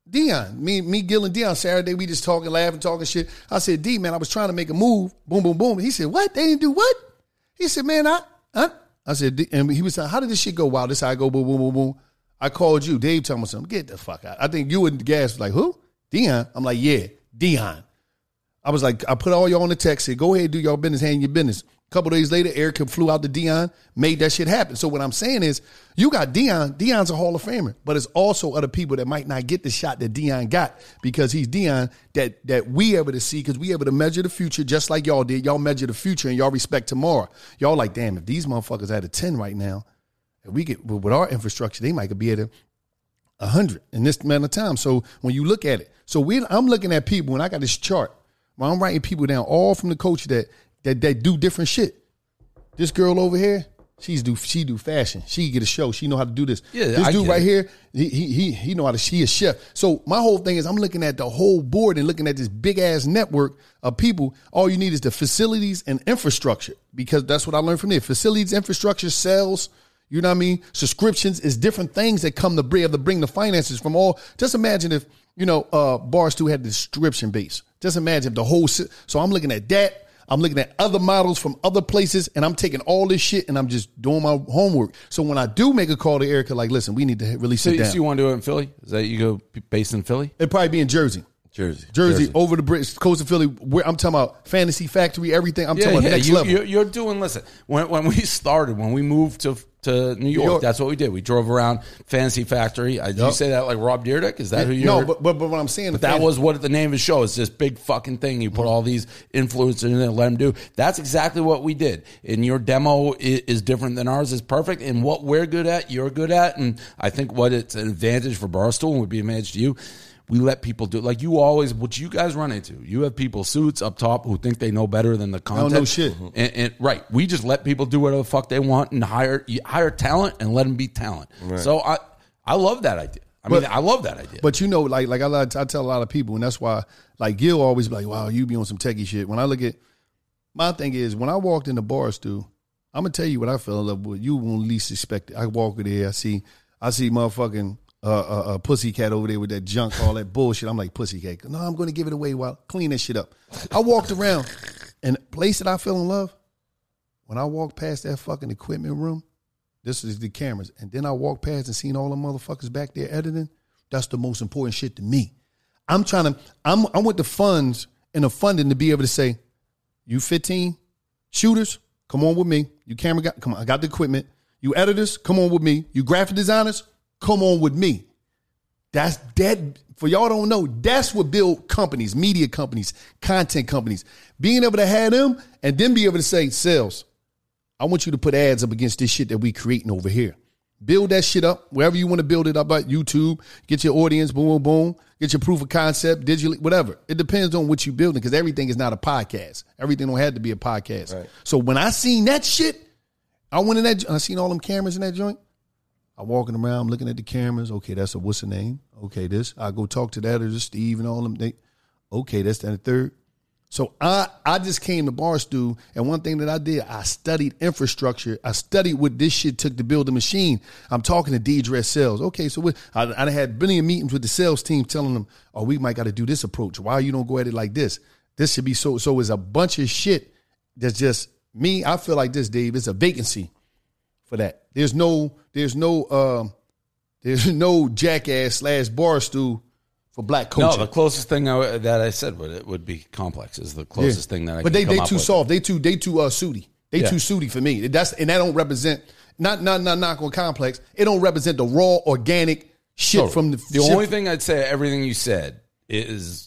Dion, me, me, Gil and Dion, Saturday, we just talking, laughing, talking shit. I said, D, man, I was trying to make a move. Boom, boom, boom. He said, what? They didn't do what? He said, man, I, I, I said, D, and he was like, how did this shit go? Wow, this how I go, boom, boom, boom, boom. I called you. Dave told me something. Get the fuck out. I think you and Gas was like, who? Dion. I'm like, yeah, Dion. I was like, I put all y'all on the text, said, go ahead, do your business, handle your business. A couple days later, Erica flew out to Dion, made that shit happen. So what I'm saying is, you got Dion. Dion's a Hall of Famer, but it's also other people that might not get the shot that Dion got because he's Dion that that we able to see because we able to measure the future just like y'all did. Y'all measure the future and y'all respect tomorrow. Y'all like, damn, if these motherfuckers at a ten right now, if we get with our infrastructure, they might be at a one hundred in this amount of time. So when you look at it, so we, I'm looking at people and I got this chart where I'm writing people down all from the coach that that that do different shit. This girl over here, she's do she do fashion. She get a show. She know how to do this. Yeah, this I dude right it. here, he he he know how to. She a chef. So my whole thing is I'm looking at the whole board and looking at this big ass network of people. All you need is the facilities and infrastructure because that's what I learned from there. Facilities, infrastructure, sales. You know what I mean? Subscriptions is different things that come to bring to bring the finances from all. Just imagine if you know uh, Barstool had the subscription base. Just imagine if the whole. So I'm looking at that. I'm looking at other models from other places, and I'm taking all this shit, and I'm just doing my homework. So when I do make a call to Erica, like, listen, we need to really sit so, down. So you want to do it in Philly? Is that you go based in Philly? It'd probably be in Jersey. Jersey. Jersey, Jersey. over the bridge, coast of Philly. Where I'm talking about Fantasy Factory, everything. I'm yeah, talking about yeah. next you, level. You're, you're doing, listen, when, when we started, when we moved to to New York, York. that's what we did. We drove around Fantasy Factory. I, did you Yep. say that like Rob Dyrdek? Is that Yeah, who you No, but, but but what I'm saying, But that was what the name of the show is. This big fucking thing. You put all these influencers in there and let them do. That's exactly what we did. And your demo is, is different than ours. Is perfect. And what we're good at, you're good at. And I think what it's an advantage for Barstool and would be an advantage to you. We let people do like you always. What you guys run into, you have people suits up top who think they know better than the content. Oh, no shit. And, and right, we just let people do whatever the fuck they want and hire you hire talent and let them be talent. Right. So I I love that idea. I But- mean, I love that idea. But you know, like like I, like- I tell a lot of people, and that's why like Gil always be like, wow, you be on some techie shit. When I look at my thing is when I walked in the Barstool, I'm gonna tell you what I fell in love with. You won't least expect it. I walk in there, I see I see motherfucking uh, uh, uh, Pussycat over there with that junk, all that bullshit. I'm like, Pussycat. No, I'm going to give it away while clean that shit up. I walked around, and the place that I fell in love, when I walked past that fucking equipment room, this is the cameras, and then I walked past and seen all the motherfuckers back there editing. That's the most important shit to me. I'm trying to, I'm, I want the funds and the funding to be able to say, you fifteen shooters, come on with me. You camera guy, come on, I got the equipment. You editors, come on with me. You graphic designers, come on with me. That's that. For y'all don't know, that's what build companies, media companies, content companies. Being able to have them and then be able to say, sales, I want you to put ads up against this shit that we creating over here. Build that shit up wherever you want to build it up at YouTube. Get your audience, boom, boom, boom. Get your proof of concept, digitally, whatever. It depends on what you're building because everything is not a podcast. Everything don't have to be a podcast. Right. So when I seen that shit, I went in that, I seen all them cameras in that joint. I'm walking around, looking at the cameras. Okay, that's a, what's the name? Okay, this. I go talk to that or Steve and all them. They, okay, that's that. Third. So I, I just came to Barstool, and one thing that I did, I studied infrastructure. I studied what this shit took to build the machine. I'm talking to Deidre sales. Okay, so what, I, I had plenty of meetings with the sales team telling them, oh, we might got to do this approach. Why you don't go at it like this? This should be so. So it's a bunch of shit that's just me. I feel like this, Dave. It's a vacancy for that. There's no, there's no, um, there's no Jackass slash Barstool for black coaching. No, the closest thing I, that I said would it would be Complex is the closest yeah. thing that I. But can they come they up too with. soft. They too they too uh sooty. They Yeah. too sooty for me. That's and that don't represent not not not knock on Complex. It don't represent the raw organic shit Totally. from the. The shit only thing I'd say, everything you said is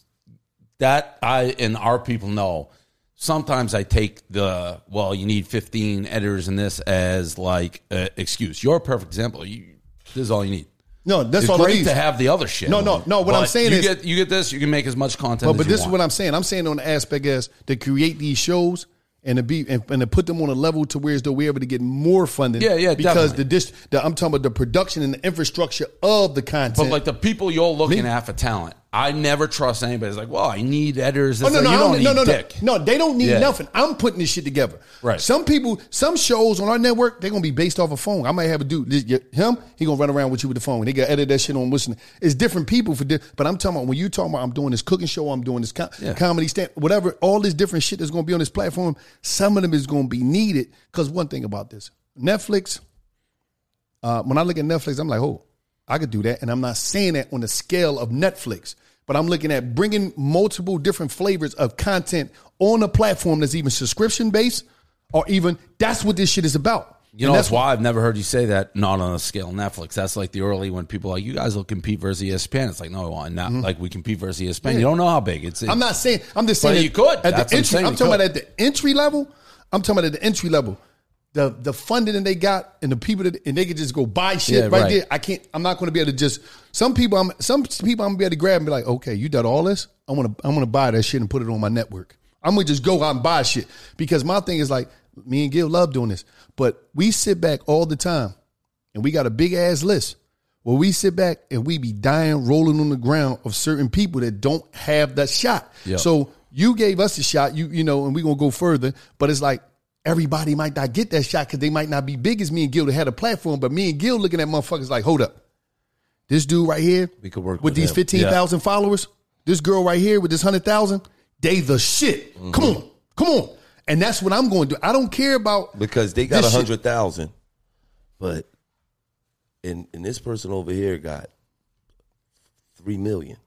that I and our people know. Sometimes I take the, well, you need fifteen editors in this as like an excuse. You're a perfect example. You, this is all you need. No, that's it's all great I need. to have the other shit. No, no, no. What But I'm saying you is, get, you get this, you can make as much content but, as but you this want. is what I'm saying. I'm saying on the aspect as to create these shows and to be and, and to put them on a level to where as though we're able to get more funding. Yeah, yeah, Because definitely. the, dis, the I'm talking about the production and the infrastructure of the content. But like the people you're looking Me- at for talent, I never trust anybody. It's like, well, I need editors. It's Oh, no, like, no, you I don't don't, need no, no, dick. no, no. They don't need Yeah. nothing. I'm putting this shit together. Right. Some people, some shows on our network, they're gonna be based off a phone. I might have a dude, this, him, he gonna run around with you with the phone. They gotta edit that shit on listening. It's different people for. Di- but I'm talking about when you talking about I'm doing this cooking show, I'm doing this com- Yeah. comedy stand, whatever. All this different shit that's gonna be on this platform. Some of them is gonna be needed. Because one thing about this, Netflix. Uh, when I look at Netflix, I'm like, oh, I could do that, and I'm not saying that on the scale of Netflix. But I'm looking at bringing multiple different flavors of content on a platform that's even subscription based, or even that's what this shit is about. You And know, that's that's why I've never heard you say that. Not on a scale of Netflix. That's like the early when people are like, you guys will compete versus E S P N. It's like, no, I'm not. Like we compete versus E S P N. Yeah. You don't know how big it's. I'm not saying. I'm just But saying you could. At That's the what I'm entry, saying, I'm you talking could. about at the entry level. I'm talking about at the entry level. The the funding that they got and the people that and they could just go buy shit Yeah, right, right. there. I can't. I'm not going to be able to just. Some people. I'm some people. I'm gonna be able to grab and be like, okay, you done all this. I want to. I'm gonna buy that shit and put it on my network. I'm gonna just go out and buy shit because my thing is like me and Gil love doing this, but we sit back all the time and we got a big ass list where we sit back and we be dying, rolling on the ground of certain people that don't have that shot. Yep. So you gave us a shot, you you know, and we're gonna go further, but it's like everybody might not get that shot because they might not be big as me and Gil that had a platform, but me and Gil looking at motherfuckers like, hold up. This dude right here We could work with, with these him. fifteen thousand followers, this girl right here with this one hundred thousand, they the shit. Mm-hmm. Come on. Come on. And that's what I'm going to do. I don't care about Because they got this a shit. hundred thousand, but and and this person over here got three million.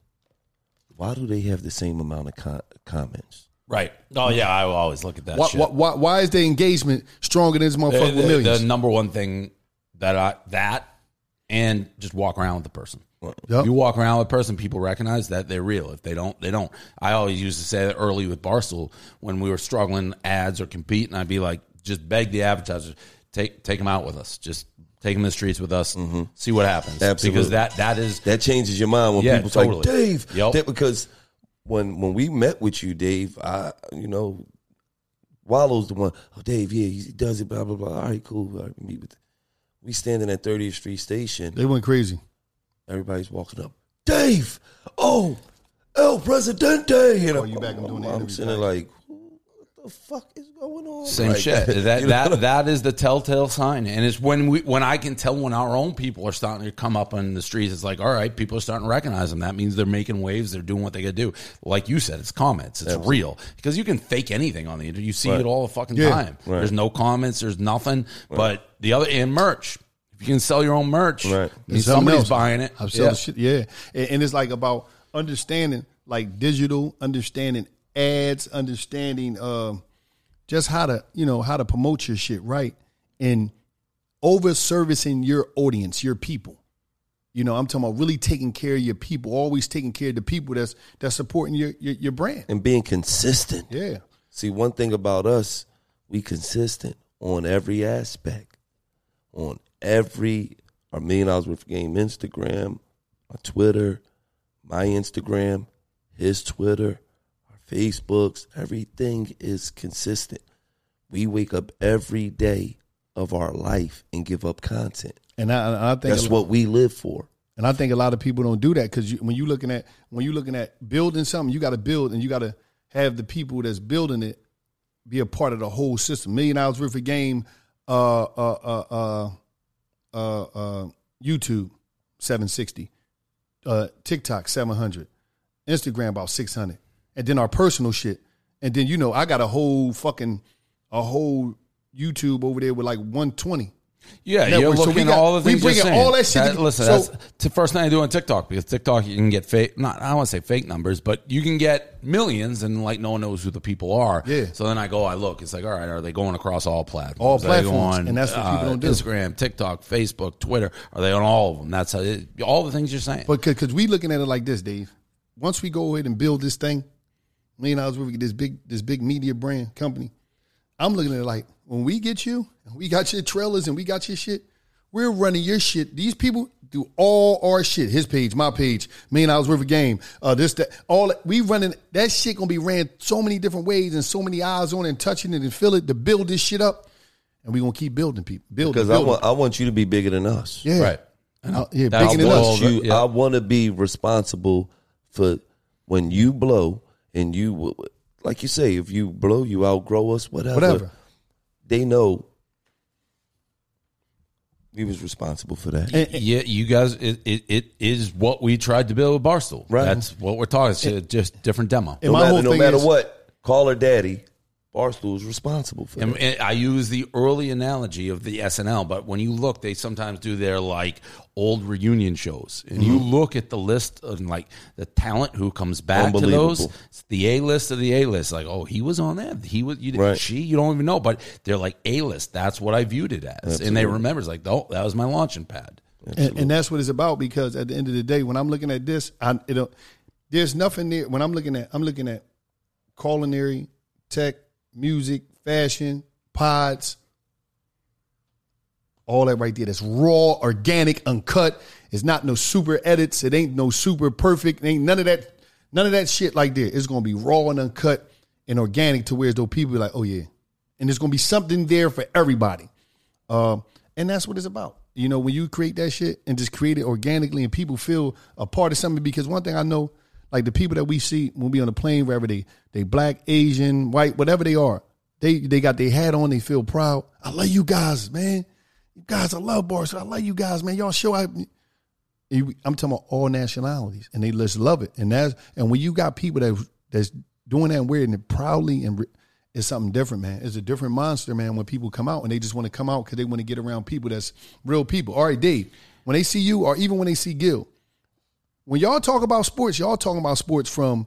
Why do they have the same amount of co- comments? Right. Oh yeah, I will always look at that Why, shit. why, why, why is their engagement stronger than this motherfucker the, with millions? the number one thing that I that and just walk around with the person. Yep. If you walk around with a person, people recognize that they're real. If they don't, they don't. I always used to say that early with Barstool when we were struggling ads or compete, and I'd be like, just beg the advertisers, take take them out with us, just take them in the streets with us, Mm-hmm. see what happens. Absolutely. Because that that is That changes your mind when Yeah, people's totally. like, Dave. Yep. That- because when when we met with you, Dave, I you know, Wallow's the one. Oh, Dave, yeah, he does it. Blah blah blah. All right, cool. All right, meet with. We standing at thirtieth Street Station. They went crazy. Everybody's walking up. Dave, oh, El Presidente. And Call you back, I'm doing the I'm interview sitting there back. like, what the fuck is going on? same Like, shit. That you know? that that is the telltale sign, and it's when we when I can tell when our own people are starting to come up on the streets. It's like, all right, people are starting to recognize them. That means they're making waves. They're doing what they got to do. Like you said, it's comments. It's Absolutely. real because you can fake anything on the internet. You see Right. it all the fucking Yeah. time. Right. There's no comments. There's nothing. But the other and merch. If you can sell your own merch, Right. I mean, It's something somebody's else. buying it. I've sold Yeah. the shit, yeah. And, and it's like about understanding like digital, understanding ads, understanding um, just how to, you know, how to promote your shit right and over servicing your audience, your people. You know, I'm talking about really taking care of your people, always taking care of the people that's that's supporting your your, your brand. And being consistent. Yeah. See, one thing about us, we consistent on every aspect. On every, our Million Dollars Worth of Game Instagram, our Twitter, my Instagram, his Twitter, our Facebooks, everything is consistent. We wake up every day of our life and give up content. And I, I think That's what we live for. And I think a lot of people don't do that because you, when you looking at when you looking at building something, you got to build and you got to have the people that's building it be a part of the whole system. Million Dollars Worth of Game, uh, uh, uh, uh, uh, uh, YouTube seven sixty, uh, TikTok seven hundred, Instagram about six hundred, and then our personal shit, and then you know I got a whole fucking a whole YouTube over there with like one twenty. Yeah, network. you're So we looking got- at all the we things you're bringing saying. all that shit That- together. listen, So- that's the first thing I do on TikTok because TikTok you can get fake. Not I don't want to say fake numbers, but you can get millions and like no one knows who the people are. Yeah. So then I go, I look. It's like, all right, are they going across all platforms? All Are they platforms, on, and that's what people uh, don't do. Instagram, TikTok, Facebook, Twitter. Are they on all of them? That's how it, all the things you're saying. But because we looking at it like this, Dave. Once we go ahead and build this thing, million dollars worth of this big this big media brand company, I'm looking at it like when we get you, and we got your trailers and we got your shit, we're running your shit. These people do all our shit. His page, my page, million dollars worth of game. Uh, this that all we running that shit gonna be ran so many different ways and so many eyes on it and touching it and feel it to build this shit up, and we gonna keep building people. Building Because I building. want I want you to be bigger than us. yeah Right. Uh, yeah, That's bigger than the us. whole- You, Yeah. I want to be responsible for when you blow and you, like you say, if you blow, you outgrow us, whatever. Whatever. They know he was responsible for that. And, yeah, you guys, it, it, it is what we tried to build with Barstool. Right. That's what we're talking. It's and, just different demo. No matter, no matter is, what, call her daddy. Barstool is responsible for and, that. And I use the early analogy of the S N L, but when you look, they sometimes do their like old reunion shows, and mm-hmm. you look at the list of like the talent who comes back to those. It's the A list of the A list. Like, oh, he was on that. He was. You, right. She. You don't even know, but they're like A list. That's what I viewed it as, Absolutely. And they remember. It's like, oh, that was my launching pad. And, and that's what it's about. Because at the end of the day, when I'm looking at this, I it there's nothing there. When I'm looking at, I'm looking at culinary, tech, music, fashion, pods, all that right there. That's raw, organic, uncut. It's not no super edits. It ain't no super perfect. It ain't none of that. None of that shit like there. It's gonna be raw and uncut and organic to where those people be like, oh yeah, and there's gonna be something there for everybody. Um, and that's what it's about. You know, when you create that shit and just create it organically, and people feel a part of something. Because one thing I know, like the people that we see when we on the plane, wherever they they black, Asian, white, whatever they are, they they got their hat on. They feel proud. I love you guys, man. You guys, I love Barstool. I love you guys, man. Y'all show up. I'm talking about all nationalities, and they just love it. And that's and when you got people that that's doing that and wearing it proudly, and it's something different, man. It's a different monster, man. When people come out and they just want to come out because they want to get around people that's real people. All right, Dave. When they see you, or even when they see Gil, when y'all talk about sports, y'all talking about sports from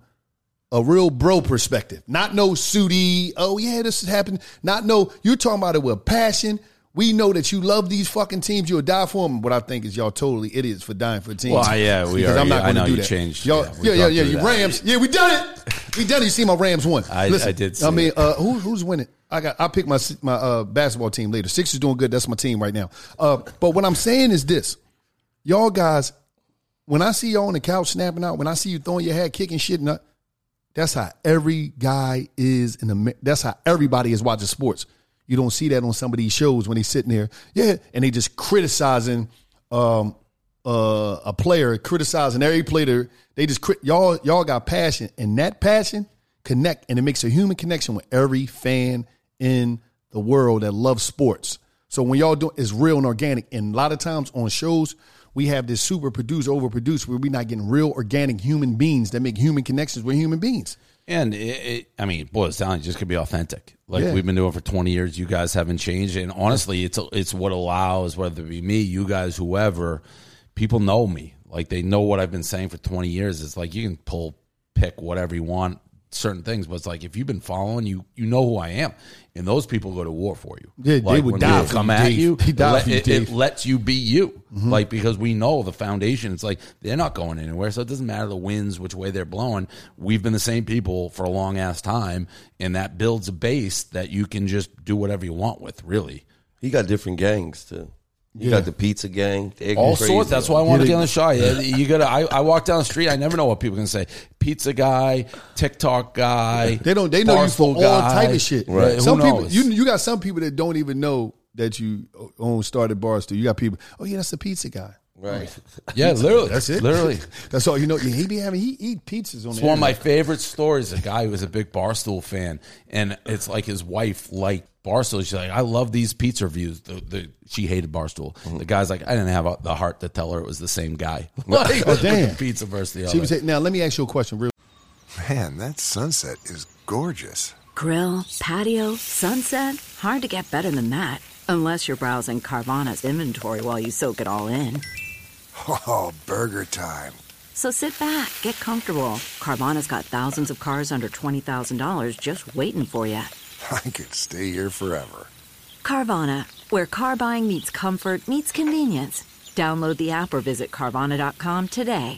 a real bro perspective. Not no sooty, oh yeah, this is happening. Not no, you're talking about it with passion. We know that you love these fucking teams. You'll die for them. What I think is y'all totally idiots for dying for teams. Well, yeah, we are. I'm not going to do do you that. Changed. Y'all, yeah, yeah, yeah, yeah. You Rams. Yeah, we done it. We done it. You see my Rams won. I, Listen, I did see I mean, it. uh, who, who's winning? I got. I pick my my uh, basketball team later. Sixers doing good. That's my team right now. Uh, but what I'm saying is this. Y'all guys, when I see y'all on the couch snapping out, when I see you throwing your head, kicking shit, and that's how every guy is in the. That's how everybody is watching sports. You don't see that on some of these shows when they sitting there, yeah, and they just criticizing um, uh, a player, criticizing every player. They just crit- y'all y'all got passion, and that passion connect, and it makes a human connection with every fan in the world that loves sports. So when y'all do, it's real and organic. And a lot of times on shows, we have this super produced, overproduced, where we're not getting real organic human beings that make human connections with human beings. And it, it, I mean, boy, it's down. It just could be authentic. Like yeah. we've been doing for twenty years. You guys haven't changed. And honestly, it's it's what allows, whether it be me, you guys, whoever, people know me. Like they know what I've been saying for twenty years. It's like you can pull, pick whatever you want, certain things. But it's like if you've been following, you you know who I am. And those people go to war for you. Yeah, like they would when die they for come you, at Dave. you. He died let, for you, it, Dave. it lets you be you. Mm-hmm. Like because we know the foundation. It's like they're not going anywhere. So it doesn't matter the winds, which way they're blowing. We've been the same people for a long ass time, and that builds a base that you can just do whatever you want with. Really, he got different gangs too. You yeah. got the pizza gang, all sorts. That's why I want to get on the show. Yeah, you got. I, I walk down the street. I never know what people can say. Pizza guy, TikTok guy. They don't. They know you for guy. all type of shit. Right. Some Who people. knows? You you got some people that don't even know that you own started Barstool. You got people. Oh yeah, that's the pizza guy. Right. Yeah, literally. That's it. Literally. That's all you know. He be having. He eat pizzas on. It's the one of my internet. favorite stories. A guy who was a big Barstool fan, and it's like his wife liked Barstool. She's like, I love these pizza reviews. The, the, she hated Barstool. Mm-hmm. The guy's like, I didn't have a, the heart to tell her it was the same guy. Like, oh damn! Pizza versus the other. She was saying, now let me ask you a question. Real. Man, that sunset is gorgeous. Grill, patio, sunset. Hard to get better than that. Unless you're browsing Carvana's inventory while you soak it all in. Oh, burger time. So sit back, get comfortable. Carvana's got thousands of cars under twenty thousand dollars just waiting for you. I could stay here forever. Carvana, where car buying meets comfort, meets convenience. Download the app or visit Carvana dot com today.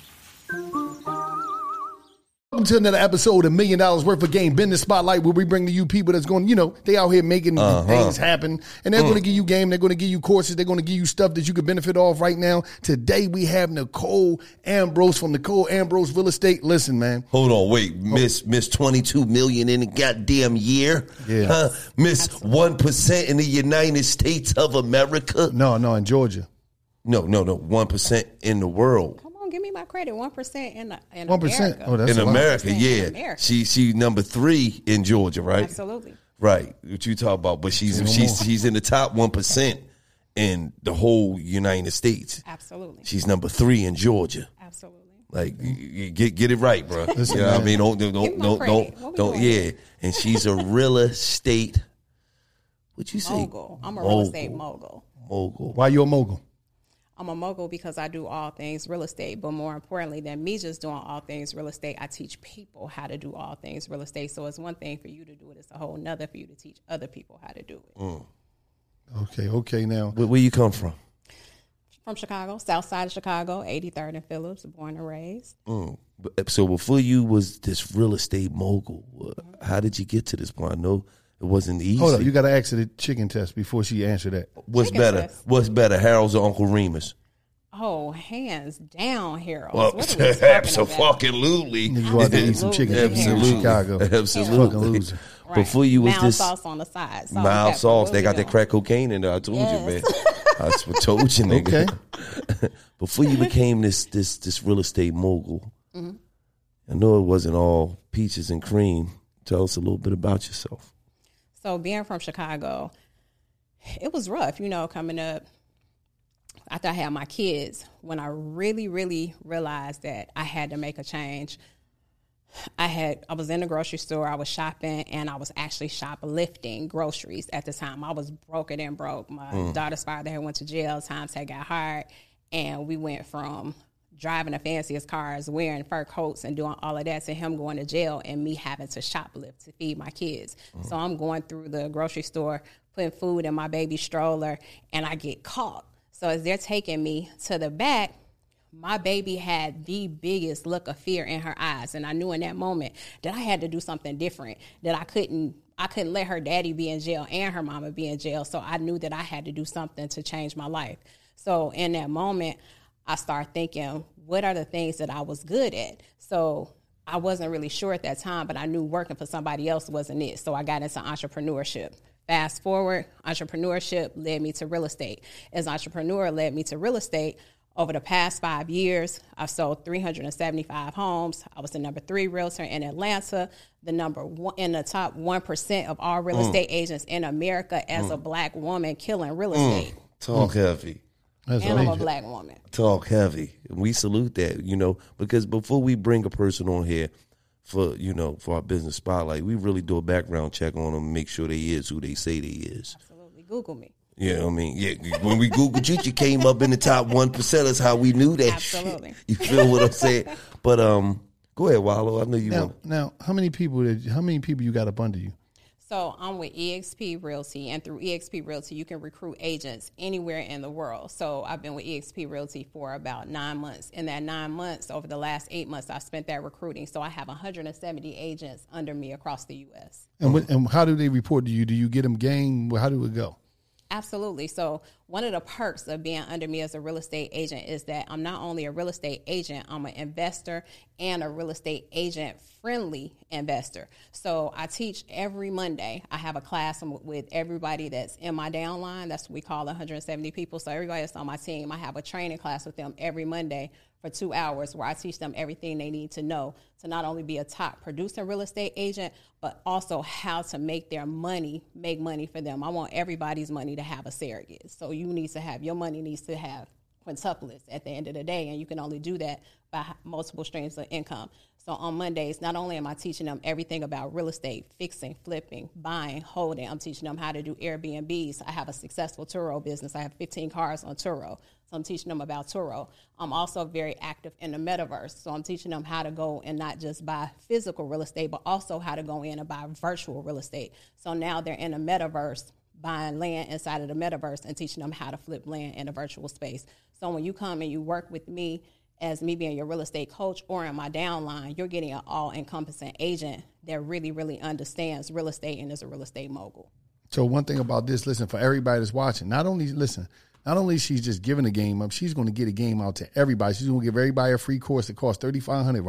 Welcome to another episode of Million Dollars Worth of Game Business Spotlight, where we bring to you people that's going, you know, they out here making uh-huh. things happen, and they're mm. going to give you game, they're going to give you courses, they're going to give you stuff that you could benefit off right now. Today we have Nicole Ambrose from Nicole Ambrose Real Estate. Listen, man. Hold on, wait, Miss Miss twenty-two million in a goddamn year? Yeah. Huh? Miss one percent in the United States of America? No, no, in Georgia. No, no, no, one percent in the world. give me my credit. One percent in in one percent. America. Oh, that's in a lot. America, yeah. In America. She she number three in Georgia, right? Absolutely. Right. What you talk about, but she's No she's more. she's in the top one percent in the whole United States. Absolutely. She's number three in Georgia. Absolutely. Like you, you get get it right, bro. Listen, you know what I man. mean? Don't don't Give me don't my don't credit. What don't, we don't doing? yeah. And she's a real estate. What you say? Mogul. I'm a real estate mogul. Mogul. Why you a mogul? I'm a mogul because I do all things real estate, but more importantly than me just doing all things real estate, I teach people how to do all things real estate. So it's one thing for you to do it, it's a whole nother for you to teach other people how to do it. Mm. Okay, okay. Now, Where, where you come from? From Chicago, south side of Chicago, eighty-third and Phillips, born and raised. Mm. But- So before you was this real estate mogul, uh, how did you get to this point? I know it wasn't easy. hold up. You got to ask her the chicken test before she answer that. What's Chicken better? test. What's better, Harold's or Uncle Remus? Oh, hands down, Harold. Well, What are we talking about? absolutely. Nigga go out there and eat some chicken Absolutely. in Chicago. Absolutely. Fucking loser. Right. Before you was Mild this sauce on the side. Salt and mild pepper. sauce, What they we got that doing? crack cocaine in there. I told Yes. you, man. I s- told you, nigga. Before you became this this this real estate mogul, Mhm. I know it wasn't all peaches and cream. Tell us a little bit about yourself. So being from Chicago, it was rough, you know, coming up after I had my kids. When I really, really realized that I had to make a change, I had I was in the grocery store, I was shopping, and I was actually shoplifting groceries at the time. I was broken and broke. My Mm. daughter's father had went to jail, times had got hard, and we went from driving the fanciest cars, wearing fur coats and doing all of that, to him going to jail and me having to shoplift to feed my kids. Mm. So I'm going through the grocery store, putting food in my baby stroller, and I get caught. So as they're taking me to the back, my baby had the biggest look of fear in her eyes. And I knew in that moment that I had to do something different, that I couldn't I couldn't let her daddy be in jail and her mama be in jail. So I knew that I had to do something to change my life. So in that moment, I started thinking, what are the things that I was good at? So I wasn't really sure at that time, but I knew working for somebody else wasn't it. So I got into entrepreneurship. Fast forward, entrepreneurship led me to real estate. As entrepreneur led me to real estate, over the past five years, I've sold three hundred seventy-five homes. I was the number three realtor in Atlanta, the number one in the top one percent of all real Mm. estate agents in America as Mm. a black woman killing real Mm. estate. Talk heavy. And I'm a black woman. Talk heavy. We salute that, you know, because before we bring a person on here for, you know, for our business spotlight, we really do a background check on them, make sure they is who they say they is. Absolutely. Google me. You know what I mean? Yeah, when we Googled you, you came up in the top one percent. That's how we knew that Absolutely. shit. You feel what I'm saying? But um, go ahead, Wallow. I know you Now, want. now, how many people? Did, how many people you got up under you? So I'm with E X P Realty, and through E X P Realty, you can recruit agents anywhere in the world. So I've been with E X P Realty for about nine months. In that nine months, over the last eight months, I spent that recruiting. So I have one hundred seventy agents under me across the U S. And what, and how do they report to you? Do you get them game? How do it go? Absolutely. So one of the perks of being under me as a real estate agent is that I'm not only a real estate agent, I'm an investor and a real estate agent friendly investor. So I teach every Monday. I have a class with everybody that's in my downline. That's what we call one hundred seventy people. So everybody that's on my team, I have a training class with them every Monday for two hours where I teach them everything they need to know to not only be a top producing real estate agent, but also how to make their money, make money for them. I want everybody's money to have a surrogate. So you need to have, your money needs to have quintuplets at the end of the day, and you can only do that by multiple streams of income. So on Mondays, not only am I teaching them everything about real estate, fixing, flipping, buying, holding, I'm teaching them how to do Airbnbs. I have a successful Turo business. I have fifteen cars on Turo. So I'm teaching them about Turo. I'm also very active in the metaverse. So I'm teaching them how to go and not just buy physical real estate, but also how to go in and buy virtual real estate. So now they're in the metaverse, buying land inside of the metaverse and teaching them how to flip land in a virtual space. So when you come and you work with me as me being your real estate coach or in my downline, you're getting an all-encompassing agent that really, really understands real estate and is a real estate mogul. So one thing about this, listen, for everybody that's watching, not only, listen, not only she's just giving a game up, she's going to get a game out to everybody. She's going to give everybody a free course that costs thirty-five hundred dollars, right?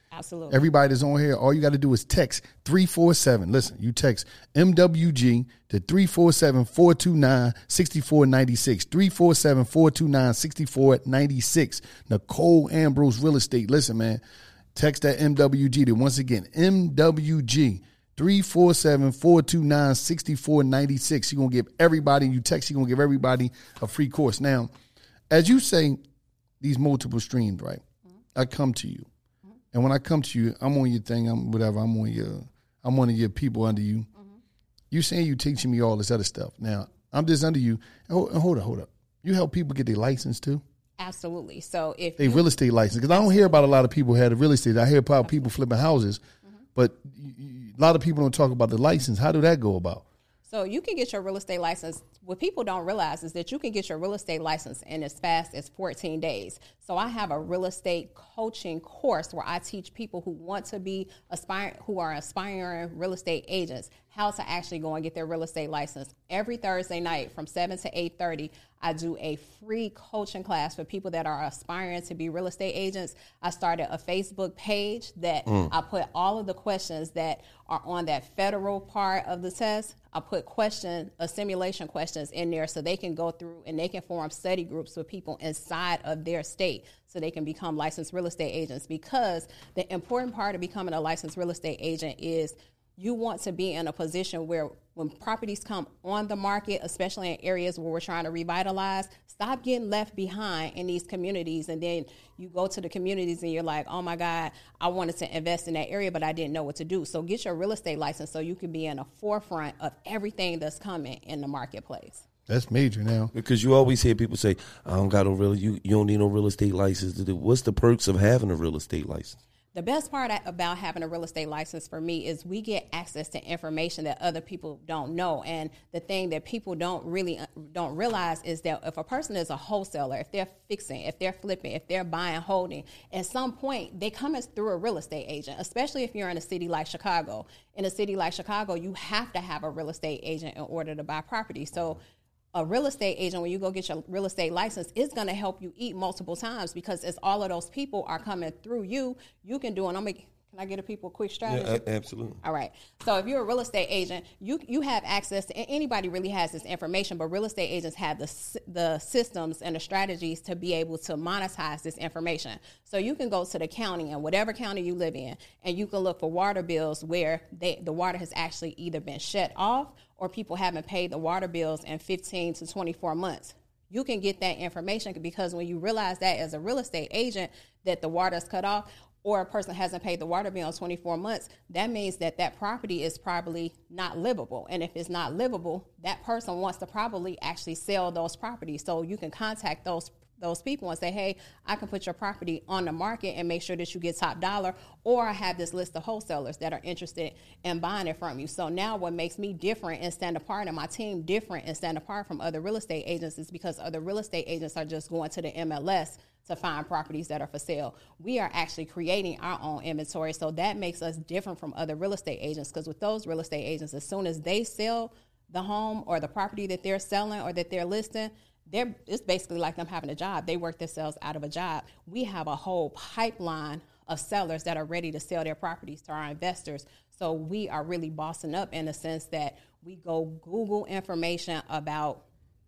Absolutely. Everybody that's on here, all you got to do is text three four seven. Listen, you text M W G to three four seven, four two nine, six four nine six. three four seven, four two nine, six four nine six. Nicole Ambrose Real Estate. Listen, man, text that M W G to, once again, M W G three four seven, four two nine, six four nine six. You're going to give everybody, you text, you're going to give everybody a free course. Now, as you say, these multiple streams, right? Mm-hmm. I come to you. And when I come to you, I'm on your thing, I'm whatever, I'm on your, I'm one of your people under you. Mm-hmm. You saying you teaching me all this other stuff. Now, I'm just under you. Hold, hold up, hold up. You help people get their license too? Absolutely. So if they you, real estate license, because I don't hear about a lot of people who had a real estate. I hear about people flipping houses, mm-hmm. but a lot of people don't talk about the license. How do that go about? So you can get your real estate license. What people don't realize is that you can get your real estate license in as fast as fourteen days. So I have a real estate coaching course where I teach people who want to be aspiring, who are aspiring real estate agents, how to actually go and get their real estate license. Every Thursday night from seven to eight thirty, I do a free coaching class for people that are aspiring to be real estate agents. I started a Facebook page that mm. I put all of the questions that are on that federal part of the test. I put question, a simulation questions in there so they can go through and they can form study groups with people inside of their state so they can become licensed real estate agents. Because the important part of becoming a licensed real estate agent is you want to be in a position where when properties come on the market, especially in areas where we're trying to revitalize, stop getting left behind in these communities. And then you go to the communities and you're like, oh my God, I wanted to invest in that area, but I didn't know what to do. So get your real estate license so you can be in the forefront of everything that's coming in the marketplace. That's major now. Because you always hear people say, I don't got no real, you, you don't need no real estate license to do. What's the perks of having a real estate license? The best part about having a real estate license for me is we get access to information that other people don't know. And the thing that people don't really don't realize is that if a person is a wholesaler, if they're fixing, if they're flipping, if they're buying, holding, at some point they come as through a real estate agent, especially if you're in a city like Chicago. In a city like Chicago, you have to have a real estate agent in order to buy property. So a real estate agent, when you go get your real estate license, is going to help you eat multiple times because as all of those people are coming through you, you can do, and I'm making, can I get a people a quick strategy? Yeah, absolutely. All right. So if you're a real estate agent, you you have access to, anybody really has this information, but real estate agents have the the systems and the strategies to be able to monetize this information. So you can go to the county in whatever county you live in, and you can look for water bills where they, the water has actually either been shut off or people haven't paid the water bills in fifteen to twenty-four months. You can get that information because when you realize that as a real estate agent that the water's cut off, or a person hasn't paid the water bill in twenty-four months, that means that that property is probably not livable. And if it's not livable, that person wants to probably actually sell those properties. So you can contact those those people and say, hey, I can put your property on the market and make sure that you get top dollar, or I have this list of wholesalers that are interested in buying it from you. So now what makes me different and stand apart and my team different and stand apart from other real estate agents is because other real estate agents are just going to the M L S to find properties that are for sale. We are actually creating our own inventory, so that makes us different from other real estate agents because with those real estate agents, as soon as they sell the home or the property that they're selling or that they're listing, They're, it's basically like them having a job. They work themselves out of a job. We have a whole pipeline of sellers that are ready to sell their properties to our investors. So we are really bossing up in the sense that we go Google information about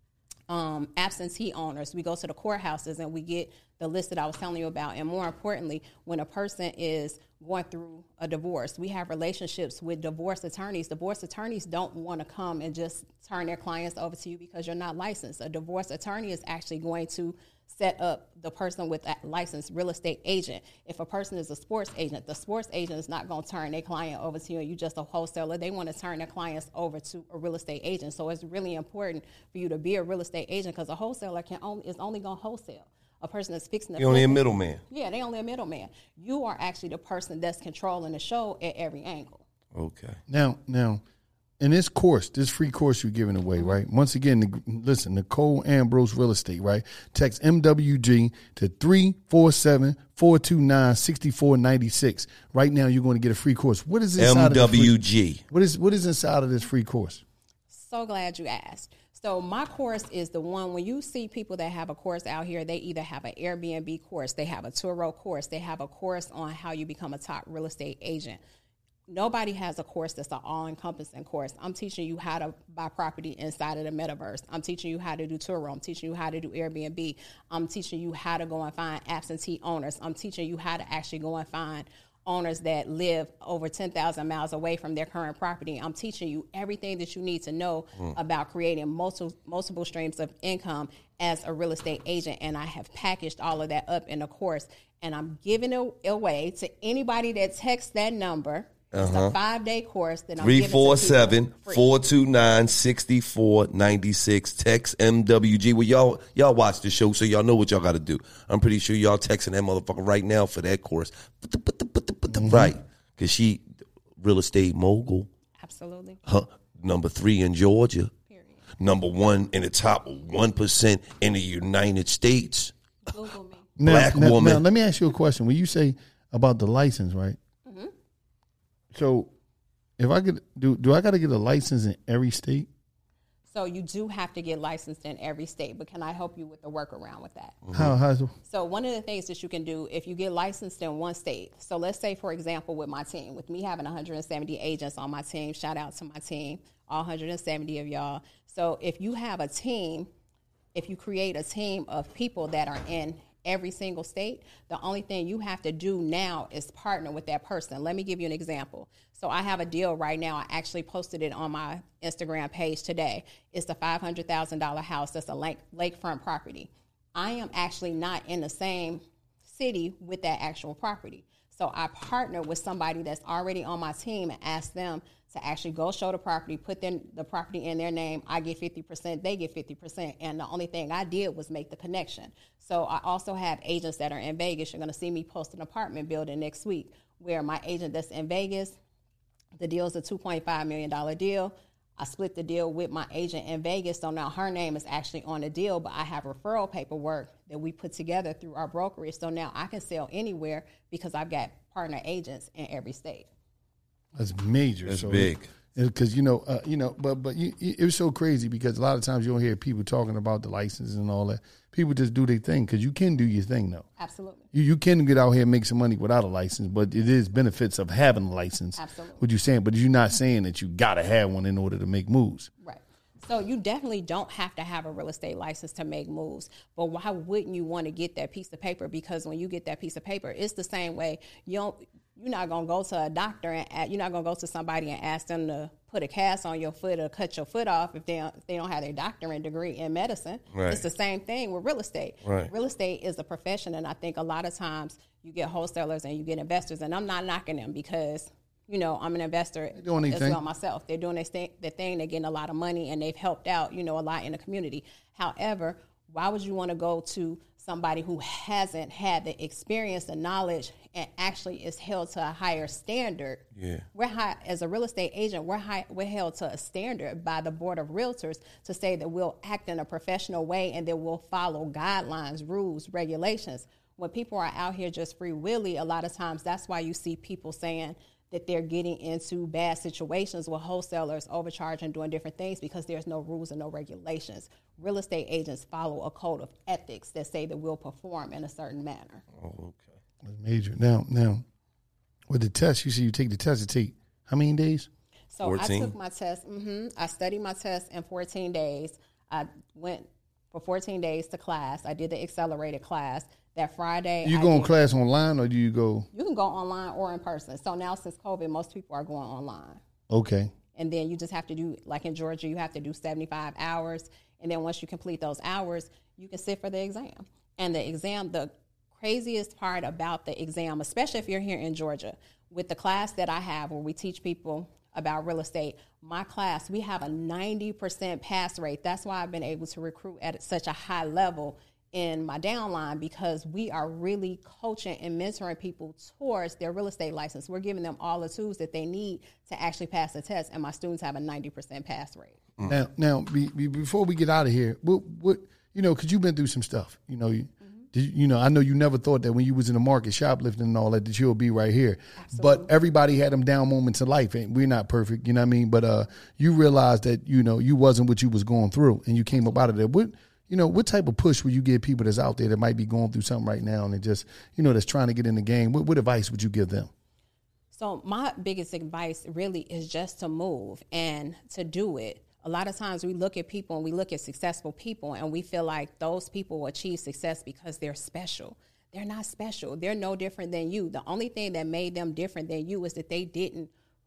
um, absentee owners. We go to the courthouses and we get the list that I was telling you about. And more importantly, when a person is going through a divorce, we have relationships with divorce attorneys. Divorce attorneys don't want to come and just turn their clients over to you because you're not licensed. A divorce attorney is actually going to set up the person with a licensed real estate agent. If a person is a sports agent, the sports agent is not going to turn their client over to you and you're just a wholesaler. They want to turn their clients over to a real estate agent. So it's really important for you to be a real estate agent because a wholesaler can only is only going to wholesale. A person that's fixing the You're only a middleman. Yeah, they only a middleman. You are actually the person that's controlling the show at every angle. Okay. Now, now, in this course, this free course you're giving away, right? Once again, the, listen, Nicole Ambrose Real Estate, right? Text M W G to three four seven, four two nine, six four nine six. Right now, you're going to get a free course. What is inside M W G. Of the free, what is what is inside of this free course? So glad you asked. So my course is the one, when you see people that have a course out here, they either have an Airbnb course, they have a Turo course, they have a course on how you become a top real estate agent. Nobody has a course that's an all-encompassing course. I'm teaching you how to buy property inside of the metaverse. I'm teaching you how to do Turo. I'm teaching you how to do Airbnb. I'm teaching you how to go and find absentee owners. I'm teaching you how to actually go and find owners that live over ten thousand miles away from their current property. I'm teaching you everything that you need to know mm. about creating multiple, multiple streams of income as a real estate agent, and I have packaged all of that up in a course, and I'm giving it away to anybody that texts that number. It's uh-huh. a five-day course that I'm three giving four to people seven, four two nine, six four nine six. Text M W G. Well, y'all y'all watch the show, so y'all know what y'all got to do. I'm pretty sure y'all texting that motherfucker right now for that course. Mm-hmm. Right. Because she, real estate mogul. Absolutely. Huh. Number three in Georgia. Period. Number one in the top one percent in the United States. Google me. Black now, woman. Now, let me ask you a question. When you say about the license, right? So, if I could do, do I got to get a license in every state? So you do have to get licensed in every state, but can I help you with the workaround with that? Mm-hmm. How? How? So one of the things that you can do if you get licensed in one state. So let's say, for example, with my team, with me having one hundred seventy agents on my team. Shout out to my team, all one hundred seventy of y'all. So if you have a team, if you create a team of people that are in every single state, the only thing you have to do now is partner with that person. Let me give you an example. So I have a deal right now. I actually posted it on my Instagram page today. It's a five hundred thousand dollars house that's a lake, lakefront property. I am actually not in the same city with that actual property. So I partner with somebody that's already on my team and ask them to actually go show the property, put their, the property in their name. I get fifty percent, they get fifty percent. And the only thing I did was make the connection. So I also have agents that are in Vegas. You're going to see me post an apartment building next week where my agent that's in Vegas, the deal is a two point five million dollars deal. I split the deal with my agent in Vegas. So now her name is actually on the deal, but I have referral paperwork that we put together through our brokerage. So now I can sell anywhere because I've got partner agents in every state. That's major. That's so, big. Because, you know, uh, you know, but but you, it was so crazy because a lot of times you don't hear people talking about the licenses and all that. People just do their thing because you can do your thing, though. Absolutely. You you can get out here and make some money without a license, but it is benefits of having a license. Absolutely. What you're saying, but you're not saying that you got to have one in order to make moves. Right. So you definitely don't have to have a real estate license to make moves. But why wouldn't you want to get that piece of paper? Because when you get that piece of paper, it's the same way. You don't, you're not going to go to a doctor and you're not going to go to somebody and ask them to put a cast on your foot or cut your foot off if they don't, if they don't have their doctorate degree in medicine. Right. It's the same thing with real estate. Right. Real estate is a profession, and I think a lot of times you get wholesalers and you get investors, and I'm not knocking them because, you know, I'm an investor as well myself. They're doing their thing, their thing. They're getting a lot of money, and they've helped out, you know, a lot in the community. However, why would you want to go to somebody who hasn't had the experience, the knowledge, and actually is held to a higher standard? Yeah. We're high, as a real estate agent, we're high, we're held to a standard by the Board of Realtors to say that we'll act in a professional way and that we'll follow guidelines, rules, regulations. When people are out here just free willy, a lot of times that's why you see people saying that they're getting into bad situations with wholesalers overcharging, doing different things because there's no rules and no regulations. Real estate agents follow a code of ethics that say that we'll perform in a certain manner. Oh, okay. That's major. Now, now, with the test, you see you take the test, it take how many days? So fourteen? I took my test. Mm-hmm. I studied my test in fourteen days. I went for fourteen days to class. I did the accelerated class. That Friday. You I go in did, class online or do you go? You can go online or in person. So now since COVID, most people are going online. Okay. And then you just have to do, like in Georgia, you have to do seventy-five hours. And then once you complete those hours, you can sit for the exam. And the exam, the craziest part about the exam, especially if you're here in Georgia, with the class that I have where we teach people about real estate, my class, we have a ninety percent pass rate. That's why I've been able to recruit at such a high level in my downline, because we are really coaching and mentoring people towards their real estate license. We're giving them all the tools that they need to actually pass the test, and my students have a ninety percent pass rate. Now, now, be, be, before we get out of here, what, what, you know, because you've been through some stuff. You know, you, mm-hmm. did you, you know, I know you never thought that when you was in the market shoplifting and all that, that you'll be right here. Absolutely. But everybody had them down moments in life, and we're not perfect, you know what I mean? But uh, you realized that, you know, you wasn't what you was going through, and you came up out of there. What, you know, what type of push would you give people that's out there that might be going through something right now and they just, you know, that's trying to get in the game? What, what advice would you give them? So my biggest advice really is just to move and to do it. A lot of times we look at people and we look at successful people and we feel like those people achieve success because they're special. They're not special. They're no different than you. The only thing that made them different than you is that they didn't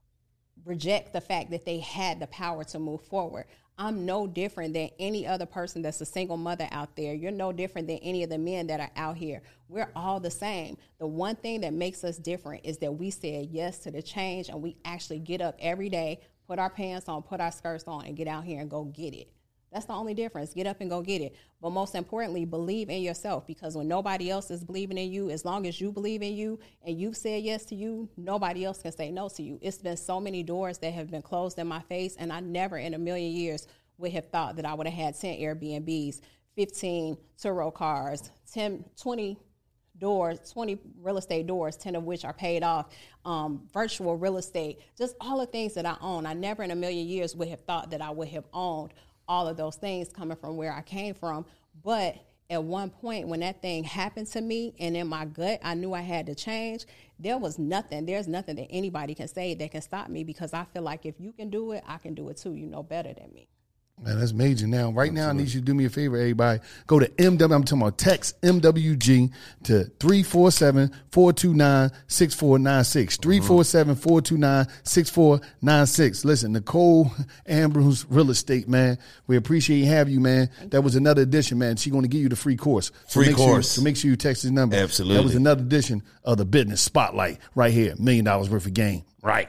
reject the fact that they had the power to move forward. I'm no different than any other person that's a single mother out there. You're no different than any of the men that are out here. We're all the same. The one thing that makes us different is that we said yes to the change and we actually get up every day, put our pants on, put our skirts on, and get out here and go get it. That's the only difference. Get up and go get it. But most importantly, believe in yourself, because when nobody else is believing in you, as long as you believe in you and you've said yes to you, nobody else can say no to you. It's been so many doors that have been closed in my face, and I never in a million years would have thought that I would have had ten Airbnbs, fifteen Turo cars, ten, twenty doors, twenty real estate doors, ten of which are paid off, um, virtual real estate, just all the things that I own. I never in a million years would have thought that I would have owned all of those things coming from where I came from. But at one point when that thing happened to me and in my gut, I knew I had to change. There was nothing, there's nothing that anybody can say that can stop me, because I feel like if you can do it, I can do it too. You know better than me. Man, that's major. Now, right Absolutely. now, I need you to do me a favor, everybody. Go to M W, I'm talking about text M W G to three four seven, four two nine, six four nine six. three four seven, four two nine, six four nine six. Listen, Nicole Ambrose Real Estate, man. We appreciate having you, man. That was another edition, man. She's going to give you the free course. So free make course. Sure, so make sure you text his number. Absolutely. That was another edition of the Business Spotlight right here. Million dollars worth of game. Right.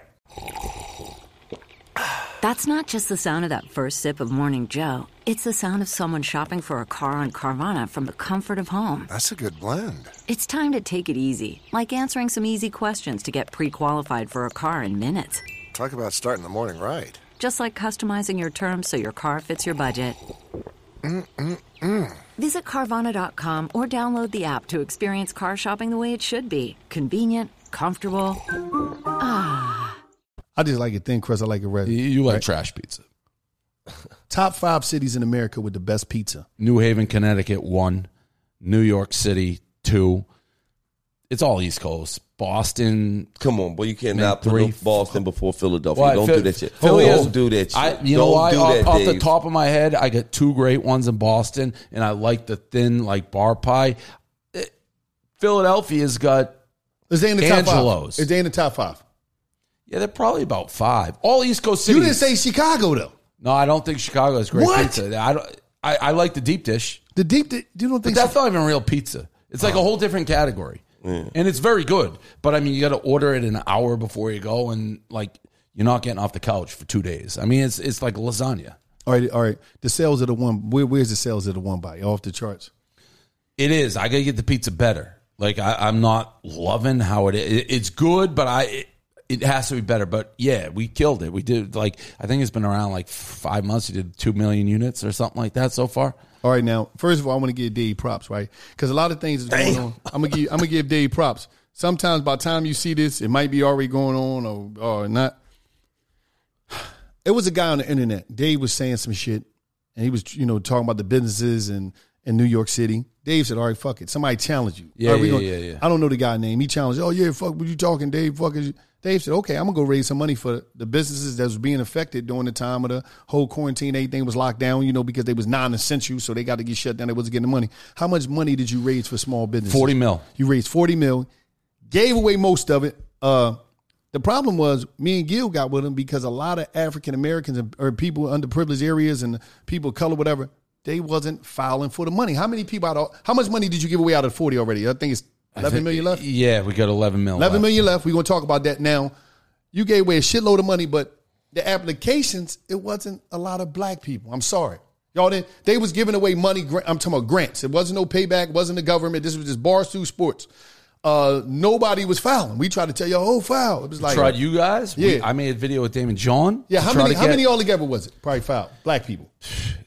That's not just the sound of that first sip of Morning Joe. It's the sound of someone shopping for a car on Carvana from the comfort of home. That's a good blend. It's time to take it easy, like answering some easy questions to get pre-qualified for a car in minutes. Talk about starting the morning right. Just like customizing your terms so your car fits your budget. Mm-mm-mm. Visit Carvana dot com or download the app to experience car shopping the way it should be. Convenient, comfortable. Ah. I just like it thin crust. I like it red. You, you like right? trash pizza. Top five cities in America with the best pizza. New Haven, Connecticut, one. New York City, two. It's all East Coast. Boston. Come on, boy. You cannot put three, Boston before Philadelphia. Well, don't Phil, do that shit. Philly don't is, do that shit. I, you don't know why? do Off, that, off Dave. the top of my head, I got two great ones in Boston, and I like the thin, like, bar pie. It, Philadelphia's got Is they in the top Angelo's. five? Is they in the top five? Yeah, they're probably about five. All East Coast cities. You didn't say Chicago, though. No, I don't think Chicago has great What? pizza. I, don't, I, I like the deep dish. The deep dish? You don't But think that's so? not even real pizza. It's like a whole different category. Yeah. And it's very good. But, I mean, you got to order it an hour before you go, and, like, you're not getting off the couch for two days. I mean, it's it's like lasagna. All right, all right. The sales of the one, where, where's the sales of the one by? Off the charts. It is. I got to get the pizza better. Like, I, I'm not loving how it is. It's good, but I... It, It has to be better, but yeah, we killed it. We did, like, I think it's been around like five months. We did two million units or something like that so far. All right, now, first of all, I want to give Dave props, right? Because a lot of things is going Damn. on. I'm gonna give I'm gonna give Dave props. Sometimes by the time you see this, it might be already going on or or not. It was a guy on the internet. Dave was saying some shit, and he was, you know, talking about the businesses and in New York City. Dave said, all right, fuck it. Somebody challenged you. Yeah, right, we yeah, gonna, yeah, yeah. I don't know the guy's name. He challenged, oh, yeah, fuck, what you talking, Dave? Fuck is you? Dave said, okay, I'm going to go raise some money for the businesses that was being affected during the time of the whole quarantine. Everything was locked down, you know, because they was non-essential, so they got to get shut down. They wasn't getting the money. How much money did you raise for small businesses? forty mil. You raised forty mil, gave away most of it. Uh, the problem was me and Gil got with him because a lot of African-Americans or people underprivileged areas and people of color, whatever, they wasn't filing for the money. How many people out of, how much money did you give away out of forty already? I think it's eleven million left. Yeah, we got eleven mil. eleven left. million left. We're going to talk about that now. You gave away a shitload of money, but the applications, it wasn't a lot of black people. I'm sorry. Y'all didn't, they was giving away money. I'm talking about grants. It wasn't no payback. It wasn't the government. This was just Barstool Sports. Uh, nobody was filing. We tried to tell y'all, oh, foul. It was like, Tried you guys? Yeah. We, I made a video with Damon John. Yeah, to how try many to how get- many altogether was it? Probably foul. Black people.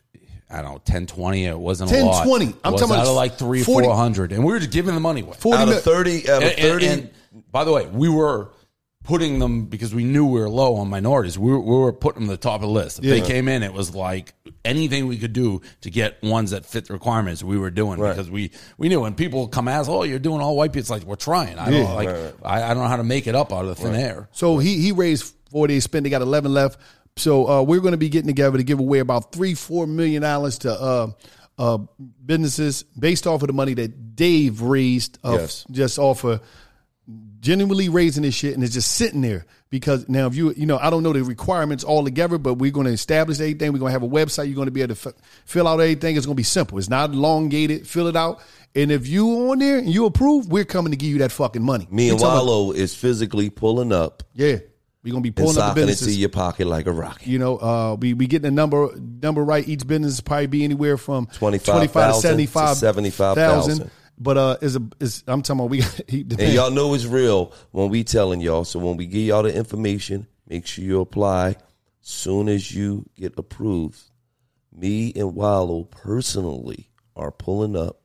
I don't know, ten, twenty. It wasn't ten, a lot. twenty. I'm it was talking out about of like three, forty, four hundred, and we were just giving the money away. forty out of thirty, out of and, thirty. And, and by the way, we were putting them because we knew we were low on minorities. We were, we were putting them at the top of the list. If Yeah. they came in, it was like anything we could do to get ones that fit the requirements we were doing Right. because we, we knew when people come as, oh, you're doing all white people. It's like, we're trying. I don't Yeah. like, Right, right. I, I don't know how to make it up out of the thin Right. air. So he he raised forty. They spent. They got eleven left. So uh, we're going to be getting together to give away about three, four million dollars to uh, uh, businesses based off of the money that Dave raised. Of Yes. Just off of genuinely raising this shit, and it's just sitting there. Because now, if you you know, I don't know the requirements all together, but we're going to establish everything. We're going to have a website. You're going to be able to f- fill out everything. It's going to be simple. It's not elongated. Fill it out, and if you on there and you approve, we're coming to give you that fucking money. Me We and talking about- Wallow is physically pulling up yeah, we're going to be and pulling up the socking it businesses. to your pocket like a rocket. You know, uh, we we getting a number number right. Each business will probably be anywhere from twenty-five to seventy-five seventy-five thousand. But uh, is a is I'm talking about we got he, the And thing- y'all know it's real when we telling y'all. So when we give y'all the information, make sure you apply. Soon as you get approved, me and Wallow personally are pulling up.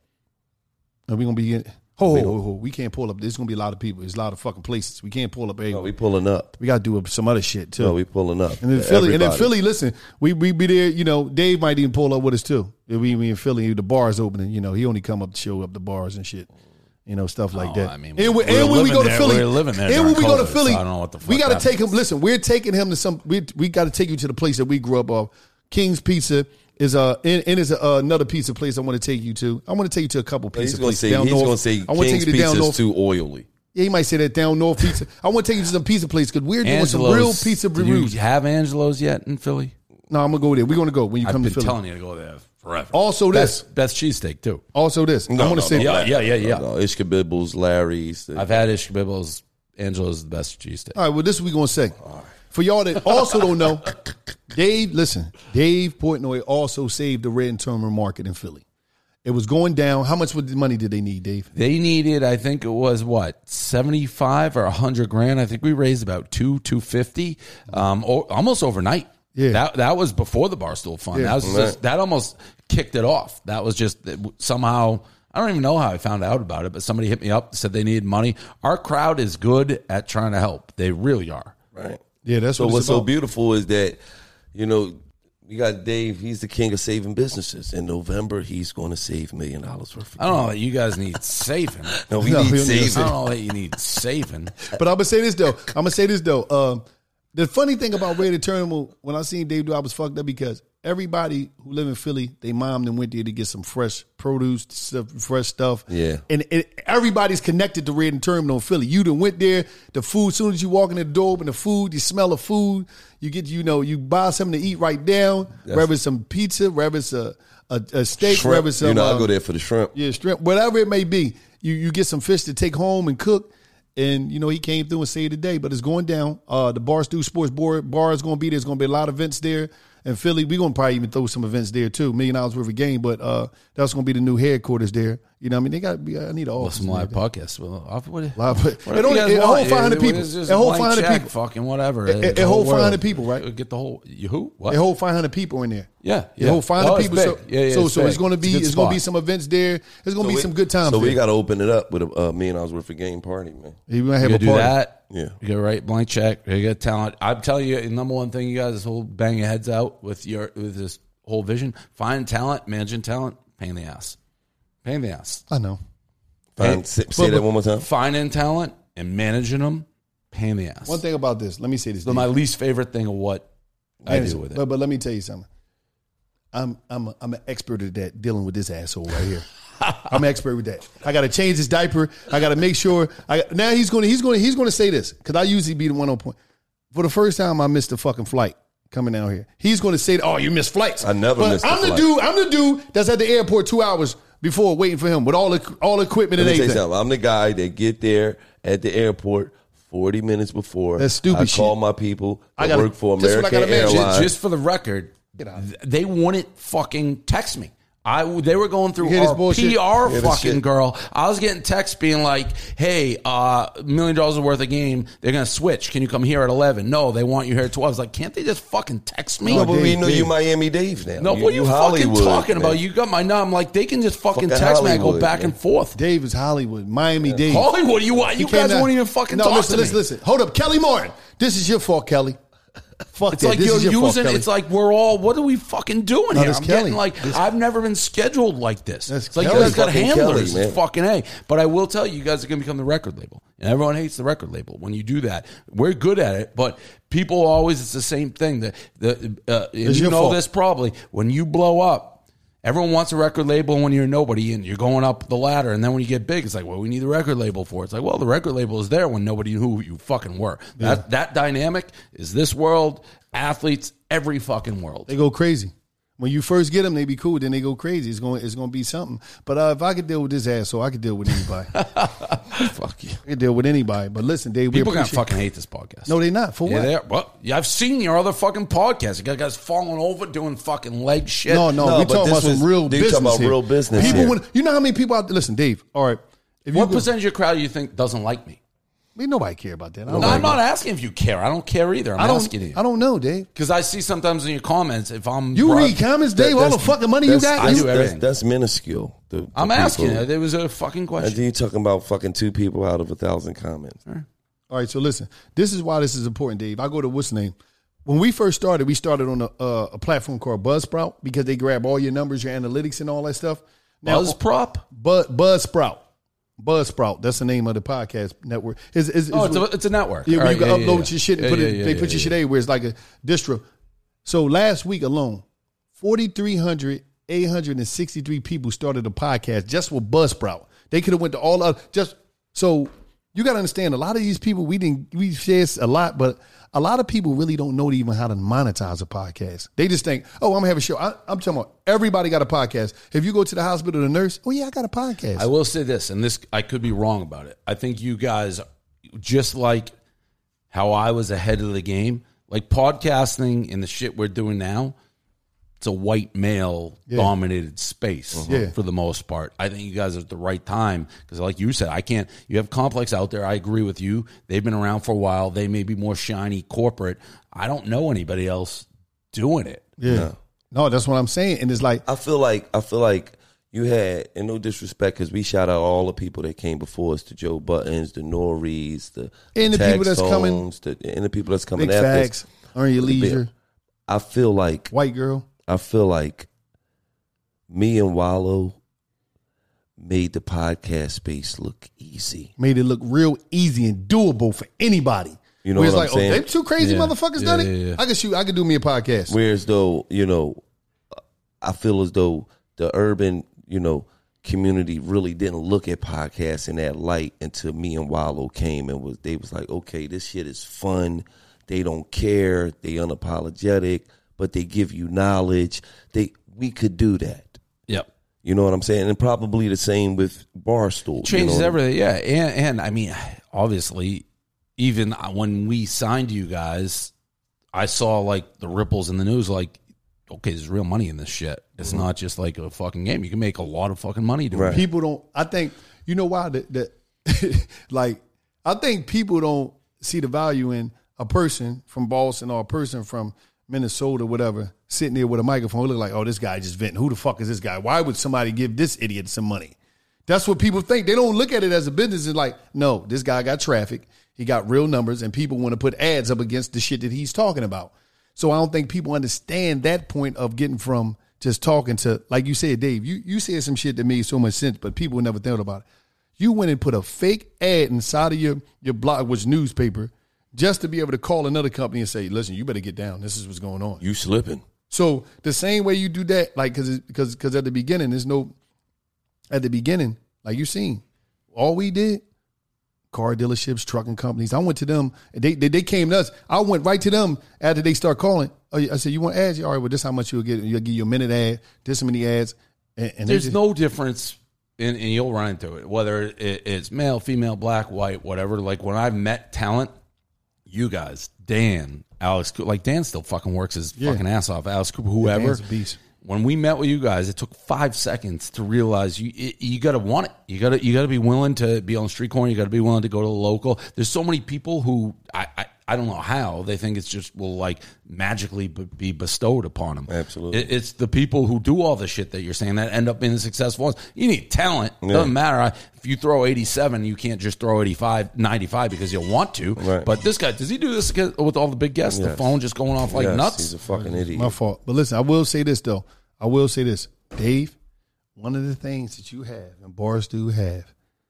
and we gonna be in, ho, ho, ho, ho, we can't pull up. There's gonna be a lot of people. There's a lot of fucking places. We can't pull up. No, Everywhere. we pulling up. We got to do some other shit too. No, we pulling up. And then Philly, and then Everybody. Philly. Listen, we we be there. You know, Dave might even pull up with us too. If we we in Philly, the bars opening. You know, he only come up to show up the bars and shit. You know, stuff like Oh, that. I mean, and we, we were and when we living go to there- Philly, we were living there and when we during go to COVID, Philly, so I don't know what the we fuck got to that take him. means. Listen, we're taking him to some. We we got to take you to the place that we grew up off. King's Pizza is uh and, and is uh, another pizza place I want to take you to. I want to take you to a couple pizza He's gonna places say down he's north. gonna say I want to take King's you to down Pizza north. is too oily. Yeah, he might say that down north pizza. I want to take you to some pizza place because we're doing some Angelo's, real pizza did reviews. you have Angelo's yet in Philly? No, I'm gonna go there. We're gonna go when you I've come been to Philly. telling you to go there forever. Also, this. Best, best cheesesteak, too. Also, this. I No, want to no, say. no, Yeah, yeah, yeah, yeah. No, no, Ishkabibbles, Larry's. I've had Ishkabibbles. Angelo's is the best cheesesteak. All right, well, this is what we're going to say. For y'all that also don't know, Dave, listen, Dave Portnoy also saved the red and terminal market in Philly. It was going down. How much money did they need, Dave? They needed, I think it was what, seventy-five or a hundred grand. I think we raised about two, two fifty, um, o- almost overnight. Yeah. that that was before the Barstool Fund. Yeah. That was just that almost kicked it off. That was just somehow. I don't even know how I found out about it, but somebody hit me up, said they needed money. Our crowd is good at trying to help. They really are. Right. Yeah, that's So what what's it's so about. beautiful is that, you know, you got Dave. He's the king of saving businesses. In November, he's going to save million dollars worth. Of I don't know that you guys need saving. No, we No, need we don't need saving. I don't know that you need saving. But I'm gonna say this though. I'm gonna say this though. Um, the funny thing about Red and Terminal, when I seen Dave do, I was fucked up because everybody who live in Philly, they mom them went there to get some fresh produce, stuff, fresh stuff. Yeah. and it, everybody's connected to Red and Terminal in Philly. You done went there. The food, as soon as you walk in the door, open the food, you smell the food. You get, you know, you buy something to eat right down. Yes. Whether it's some pizza, whether it's a a, a steak, Shrimp. whether it's some, You know, I uh, go there for the shrimp. yeah, shrimp, whatever it may be. You you get some fish to take home and cook. And, you know, he came through and saved the day, but it's going down. Uh, the Barstool Sports Board bar is going to be there. There's going to be a lot of events there. In Philly, we're going to probably even throw some events there, too. Million dollars worth of game, but uh, that's going to be the new headquarters there. You know what I mean? They got, I need an Well, office. some live podcasts. Well, I've- what, Live- what it only- you guys it want? hold five hundred It- people. it's just It hold blank five hundred check, people. Fucking whatever. It- it The hold whole five hundred world. people, right? Get the whole, you who? What? They hold five hundred people in there. Yeah, They yeah. hold five hundred Oh, it's people. big. So, Yeah, yeah, so, it's so it's big. going to It's a be, good it's going to be spot. some events there. There's going to So be we- some good times So we there. got to open it up with a uh, million dollars worth of game party, man. He might have You a do party. that. Yeah. You go right blank check. You get talent. I'm telling you, the number one thing you guys hold bang your heads out with your with this whole vision. Find talent, managing talent, pain in the ass. Pain in the ass. I know. Fine. Say, say that one more time. Finding talent and managing them, pain in the ass. One thing about this, let me say this. So Dave. my least favorite thing of what I do with it. But, but let me tell you something. I'm I'm a, I'm an expert at that, dealing with this asshole right here. I'm an expert with that. I got to change his diaper. I got to make sure. I now he's going to he's going to he's going to say this because I usually be the one on point. For the first time, I missed a fucking flight coming down here. He's going to say, "Oh, you missed flights." I never but missed a I'm the flight. dude. I'm the dude that's at the airport two hours before waiting for him with all the all the equipment Let and me tell you everything. something. I'm the guy that get there at the airport forty minutes before. That's stupid I shit. call my people I that gotta- work for this is what I American gotta manage. Airlines. Just for the record, they wouldn't fucking text me. I, they were going through You hear this our bullshit? P R Hear this fucking shit? girl. I was getting texts being like, hey, uh, a million dollars worth of game. They're going to switch. Can you come here at eleven? No, they want you here at twelve. I was like, can't they just fucking text me? No, but we Dave, know Dave. you Miami Dave now. No, what are you, fucking Hollywood, talking man. about? You got my number. I'm like, they can just fucking, Fucking text me. I go Hollywood, back man. and forth. Dave is Hollywood. Miami Dave. Hollywood, you you He guys came won't down- even fucking no, talk listen, to listen, me. listen. Hold up, Kelly Martin. This is your fault, Kelly. Fuck It's that. like this you're is your fault, using. Kelly. It's like we're all. What are we fucking doing No, here? that's I'm Kelly. getting like This- I've never been scheduled like this. That's It's like Kelly. you guys got Fucking handlers. Kelly, man. It's fucking a. But I will tell you, you guys are going to become the record label, and everyone hates the record label when you do that. We're good at it, but people always. It's the same thing. The the uh, and It's you your know fault. this probably when you blow up. Everyone wants a record label when you're nobody and you're going up the ladder. And then when you get big, it's like, well, we need the record label for it. It's like, well, the record label is there when nobody knew who you fucking were. Yeah. That that dynamic is this world, athletes, every fucking world. They go crazy. When you first get them, they be cool. Then they go crazy. It's going. It's going to be something. But uh, if I could deal with this asshole, I could deal with anybody. Fuck you. I could deal with anybody. But listen, Dave, we People are gonna appreciate- fucking hate this podcast. No, they not. For Yeah, what? they are. Well, yeah, I've seen your other fucking podcasts. You got guys falling over doing fucking leg shit. No, no, No, we but talking this about was- some real they business. talking about here. real business People, here. when, you know how many people out there? Listen, Dave. All right, if you What go, percentage of your crowd do you think doesn't like me? I mean, nobody care about that. I No, don't, I'm not asking if you care. I don't care either. I'm I don't, asking you. I don't know, Dave. Because I see sometimes in your comments, if I'm You brought- read comments, Dave. All the fucking money you that's- got. I you, do That's, everything. that's minuscule. The- the I'm asking people. you. There was a fucking And question. then you talking about fucking two people out of a thousand comments. All right, so listen. This is why this is important, Dave. I go to what's the name. When we first started, we started on a, uh, a platform called Buzzsprout because they grab all your numbers, your analytics, and all that stuff. Buzzprop? Buzz Buzzsprout. Buzzsprout. That's the name of the podcast network. It's, it's, Oh, it's a, it's a network. Yeah, All where right, you can yeah, upload yeah, yeah. your shit and Yeah, put yeah, it. yeah, they yeah, put your yeah. shit everywhere. It's like a distro. So last week alone, forty-three hundred, eight hundred sixty-three people started a podcast just with Buzzsprout. They could have went to all other just so you got to understand. A lot of these people we didn't we share a lot, but a lot of people really don't know even how to monetize a podcast. They just think, oh, I'm gonna have a show. I, I'm talking about everybody got a podcast. If you go to the hospital, the nurse, oh yeah, I got a podcast. I will say this, and this I could be wrong about it. I think you guys, just like how I was ahead of the game, like podcasting and the shit we're doing now, it's a white male Yeah. dominated space Yeah. for the most part. I think you guys are at the right time because, like you said, I can't. You have Complex out there. I agree with you. They've been around for a while. They may be more shiny corporate. I don't know anybody else doing it. yeah, No. no, that's what I'm saying. And it's like, I feel like I feel like you had, and no disrespect, because we shout out all the people that came before us, the Joe Buttons, the Norries, the And the Tax people that's coming- Tones, the, and the people that's coming big after us. facts, earn your leisure, I feel like white girl. I feel like me and Wallow made the podcast space look easy. Made it look real easy and doable for anybody. You know Where it's what like, I'm saying? oh, they two crazy Yeah. motherfuckers Yeah, done it. yeah, yeah. I could shoot. I could do me a podcast. Whereas though, you know, I feel as though the urban, you know, community really didn't look at podcasts in that light until me and Wallow came and was they was like, okay, this shit is fun. They don't care. They unapologetic, but they give you knowledge. They we could do that. Yep. You know what I'm saying? And probably the same with Barstool. Changes you know? everything, yeah. And, and I mean, obviously, even when we signed you guys, I saw like the ripples in the news. Like, okay, there's real money in this shit. It's Mm-hmm. not just like a fucking game. You can make a lot of fucking money doing Right. it. People don't. I think you know why that. that like I think people don't see the value in a person from Boston or a person from Minnesota, whatever, sitting there with a microphone. Look like, oh, this guy just venting. Who the fuck is this guy? Why would somebody give this idiot some money? That's what people think. They don't look at it as a business. It's like, no, this guy got traffic. He got real numbers, and people want to put ads up against the shit that he's talking about. So I don't think people understand that point of getting from just talking to, like you said, Dave, you, you said some shit that made so much sense, but people never thought about it. You went and put a fake ad inside of your, your blog, which newspaper, just to be able to call another company and say, listen, you better get down. This is what's going on. You slipping. So the same way you do that, like, because because because at the beginning, there's no, at the beginning, like you seen, all we did, car dealerships, trucking companies. I went to them. They they, they came to us. I went right to them after they start calling. Oh, I said, you want ads? All right, well, this is how much you'll get. You'll give you a minute ad, this many ads. And, and they There's just- no difference, in, and you'll run into it, whether it, it's male, female, black, white, whatever. Like when I've met talent, you guys, Dan, Alex, Cooper, like Dan still fucking works his Yeah. fucking ass off. Alex Cooper, whoever. Dan's a beast. when we met with you guys, it took five seconds to realize you it, you got to want it. You got to you got to be willing to be on the street corner. You got to be willing to go to the local. There's so many people who I, I I don't know how they think it's just will like magically be bestowed upon them. Absolutely, it, it's the people who do all the shit that you're saying that end up being the successful ones. You need talent. It yeah. doesn't matter if you throw eighty-seven, you can't just throw eighty-five, ninety-five because you want to. Right. But this guy, does he do this with all the big guests? Yes. The phone just going off like yes, nuts. He's a fucking idiot. My fault. But listen, I will say this though. I will say this, Dave. One of the things that you have and Barstool have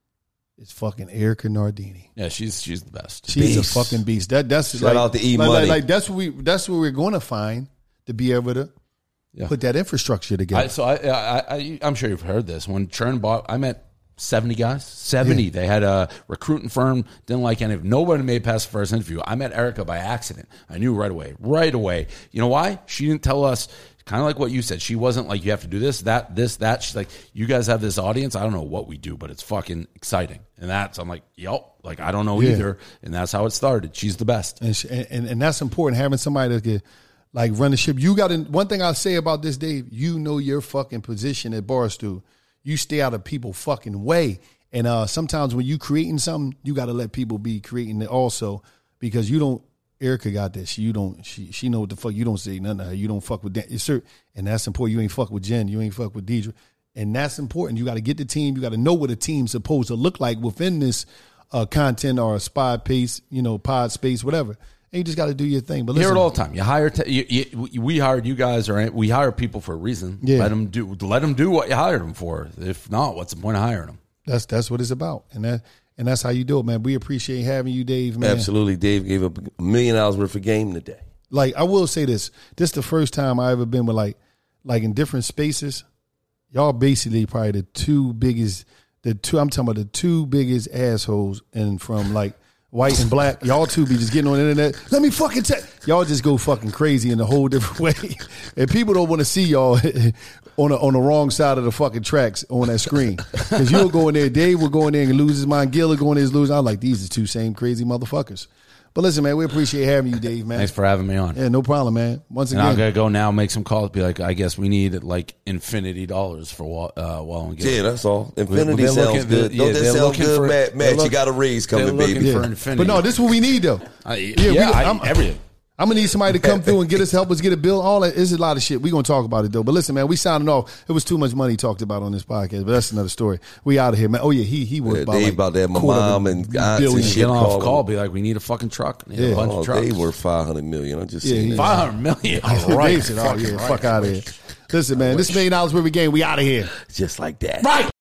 is fucking Erica Nardini. Yeah, she's she's the best. She's beast. a fucking beast. That that's Shout like, out to E like, Money. like, like that's what we that's what we're going to find to be able to Yeah. put that infrastructure together. I, so I, I, I, I'm sure you've heard this. When Churn bought, I met seventy guys. seventy. Yeah. They had a recruiting firm. Didn't like any of. Nobody made past the first interview. I met Erica by accident. I knew right away. Right away. You know why? She didn't tell us. Kind of like what you said. She wasn't like, you have to do this, that, this, that. She's like, you guys have this audience. I don't know what we do, but it's fucking exciting. And that's, I'm like, yup. Like, I don't know Yeah. either. And that's how it started. She's the best. And, she, and and that's important, having somebody that can like run the ship. You got to, one thing I'll say about this, Dave, you know your fucking position at Barstool. You stay out of people's fucking way. And uh, sometimes when you creating something, you got to let people be creating it also, because you don't, Erica got this. You don't, she she know what the fuck. You don't say nothing to her. You don't fuck with that. It's certain, and that's important. You ain't fuck with Jen. You ain't fuck with Deidre. And that's important. You got to get the team. You got to know what a team's supposed to look like within this uh, content or a spy pace, you know, pod space, whatever. And you just got to do your thing. But You hear listen, it all the time. You hire, te- you, you, we hired you guys, or we hire people for a reason. Yeah. Let them do, let them do what you hired them for. If not, what's the point of hiring them? That's that's what it's about, and that and that's how you do it, man. We appreciate having you, Dave. Man, Absolutely, Dave gave up a million dollars worth of game today. Like, I will say this: this is the first time I ever been with like, like in different spaces. Y'all basically probably the two biggest, the two. I'm talking about the two biggest assholes, and from like white and black. Y'all two be just getting on the internet. Let me fucking tell. Y'all just go fucking crazy in a whole different way, and people don't want to see y'all on the on the wrong side of the fucking tracks on that screen. Because you'll go in there, Dave will go in there and lose his mind. Gil will go in there and lose. I'm like, these are two same crazy motherfuckers. But listen, man, we appreciate having you, Dave, man. Thanks for having me on. Yeah, no problem, man. Once And again, I'm gonna go now, make some calls, be like, I guess we need like infinity dollars for Wall, uh, Wall and Gil. Yeah, that's all. Infinity They're sounds looking- good. yeah, Don't that they're sound looking good, for- Matt? they're Matt, you look- got a raise they're coming, looking baby. for yeah. infinity. But no, this is what we need, though. Uh, Yeah, yeah, we- I, I'm- everything. I'm gonna need somebody to come through and get us, help us get a bill. All that is a lot of shit. We gonna talk about it though. But listen, man, we signing off. It was too much money talked about on this podcast, but that's another story. We out of here, man. Oh yeah, he he worked Yeah, about Dave like about that. My quarter of a mom and aunts and billion. shit Get off calling. call, be like, we need a fucking truck. Need Yeah. a bunch Oh, of trucks. they worth five hundred million. I'm just Yeah, saying. he- that. five hundred million. All right. Dave said, oh yeah, fuck out of here. Listen, man, this million dollars worth of game. We out of here. Just like that. Right.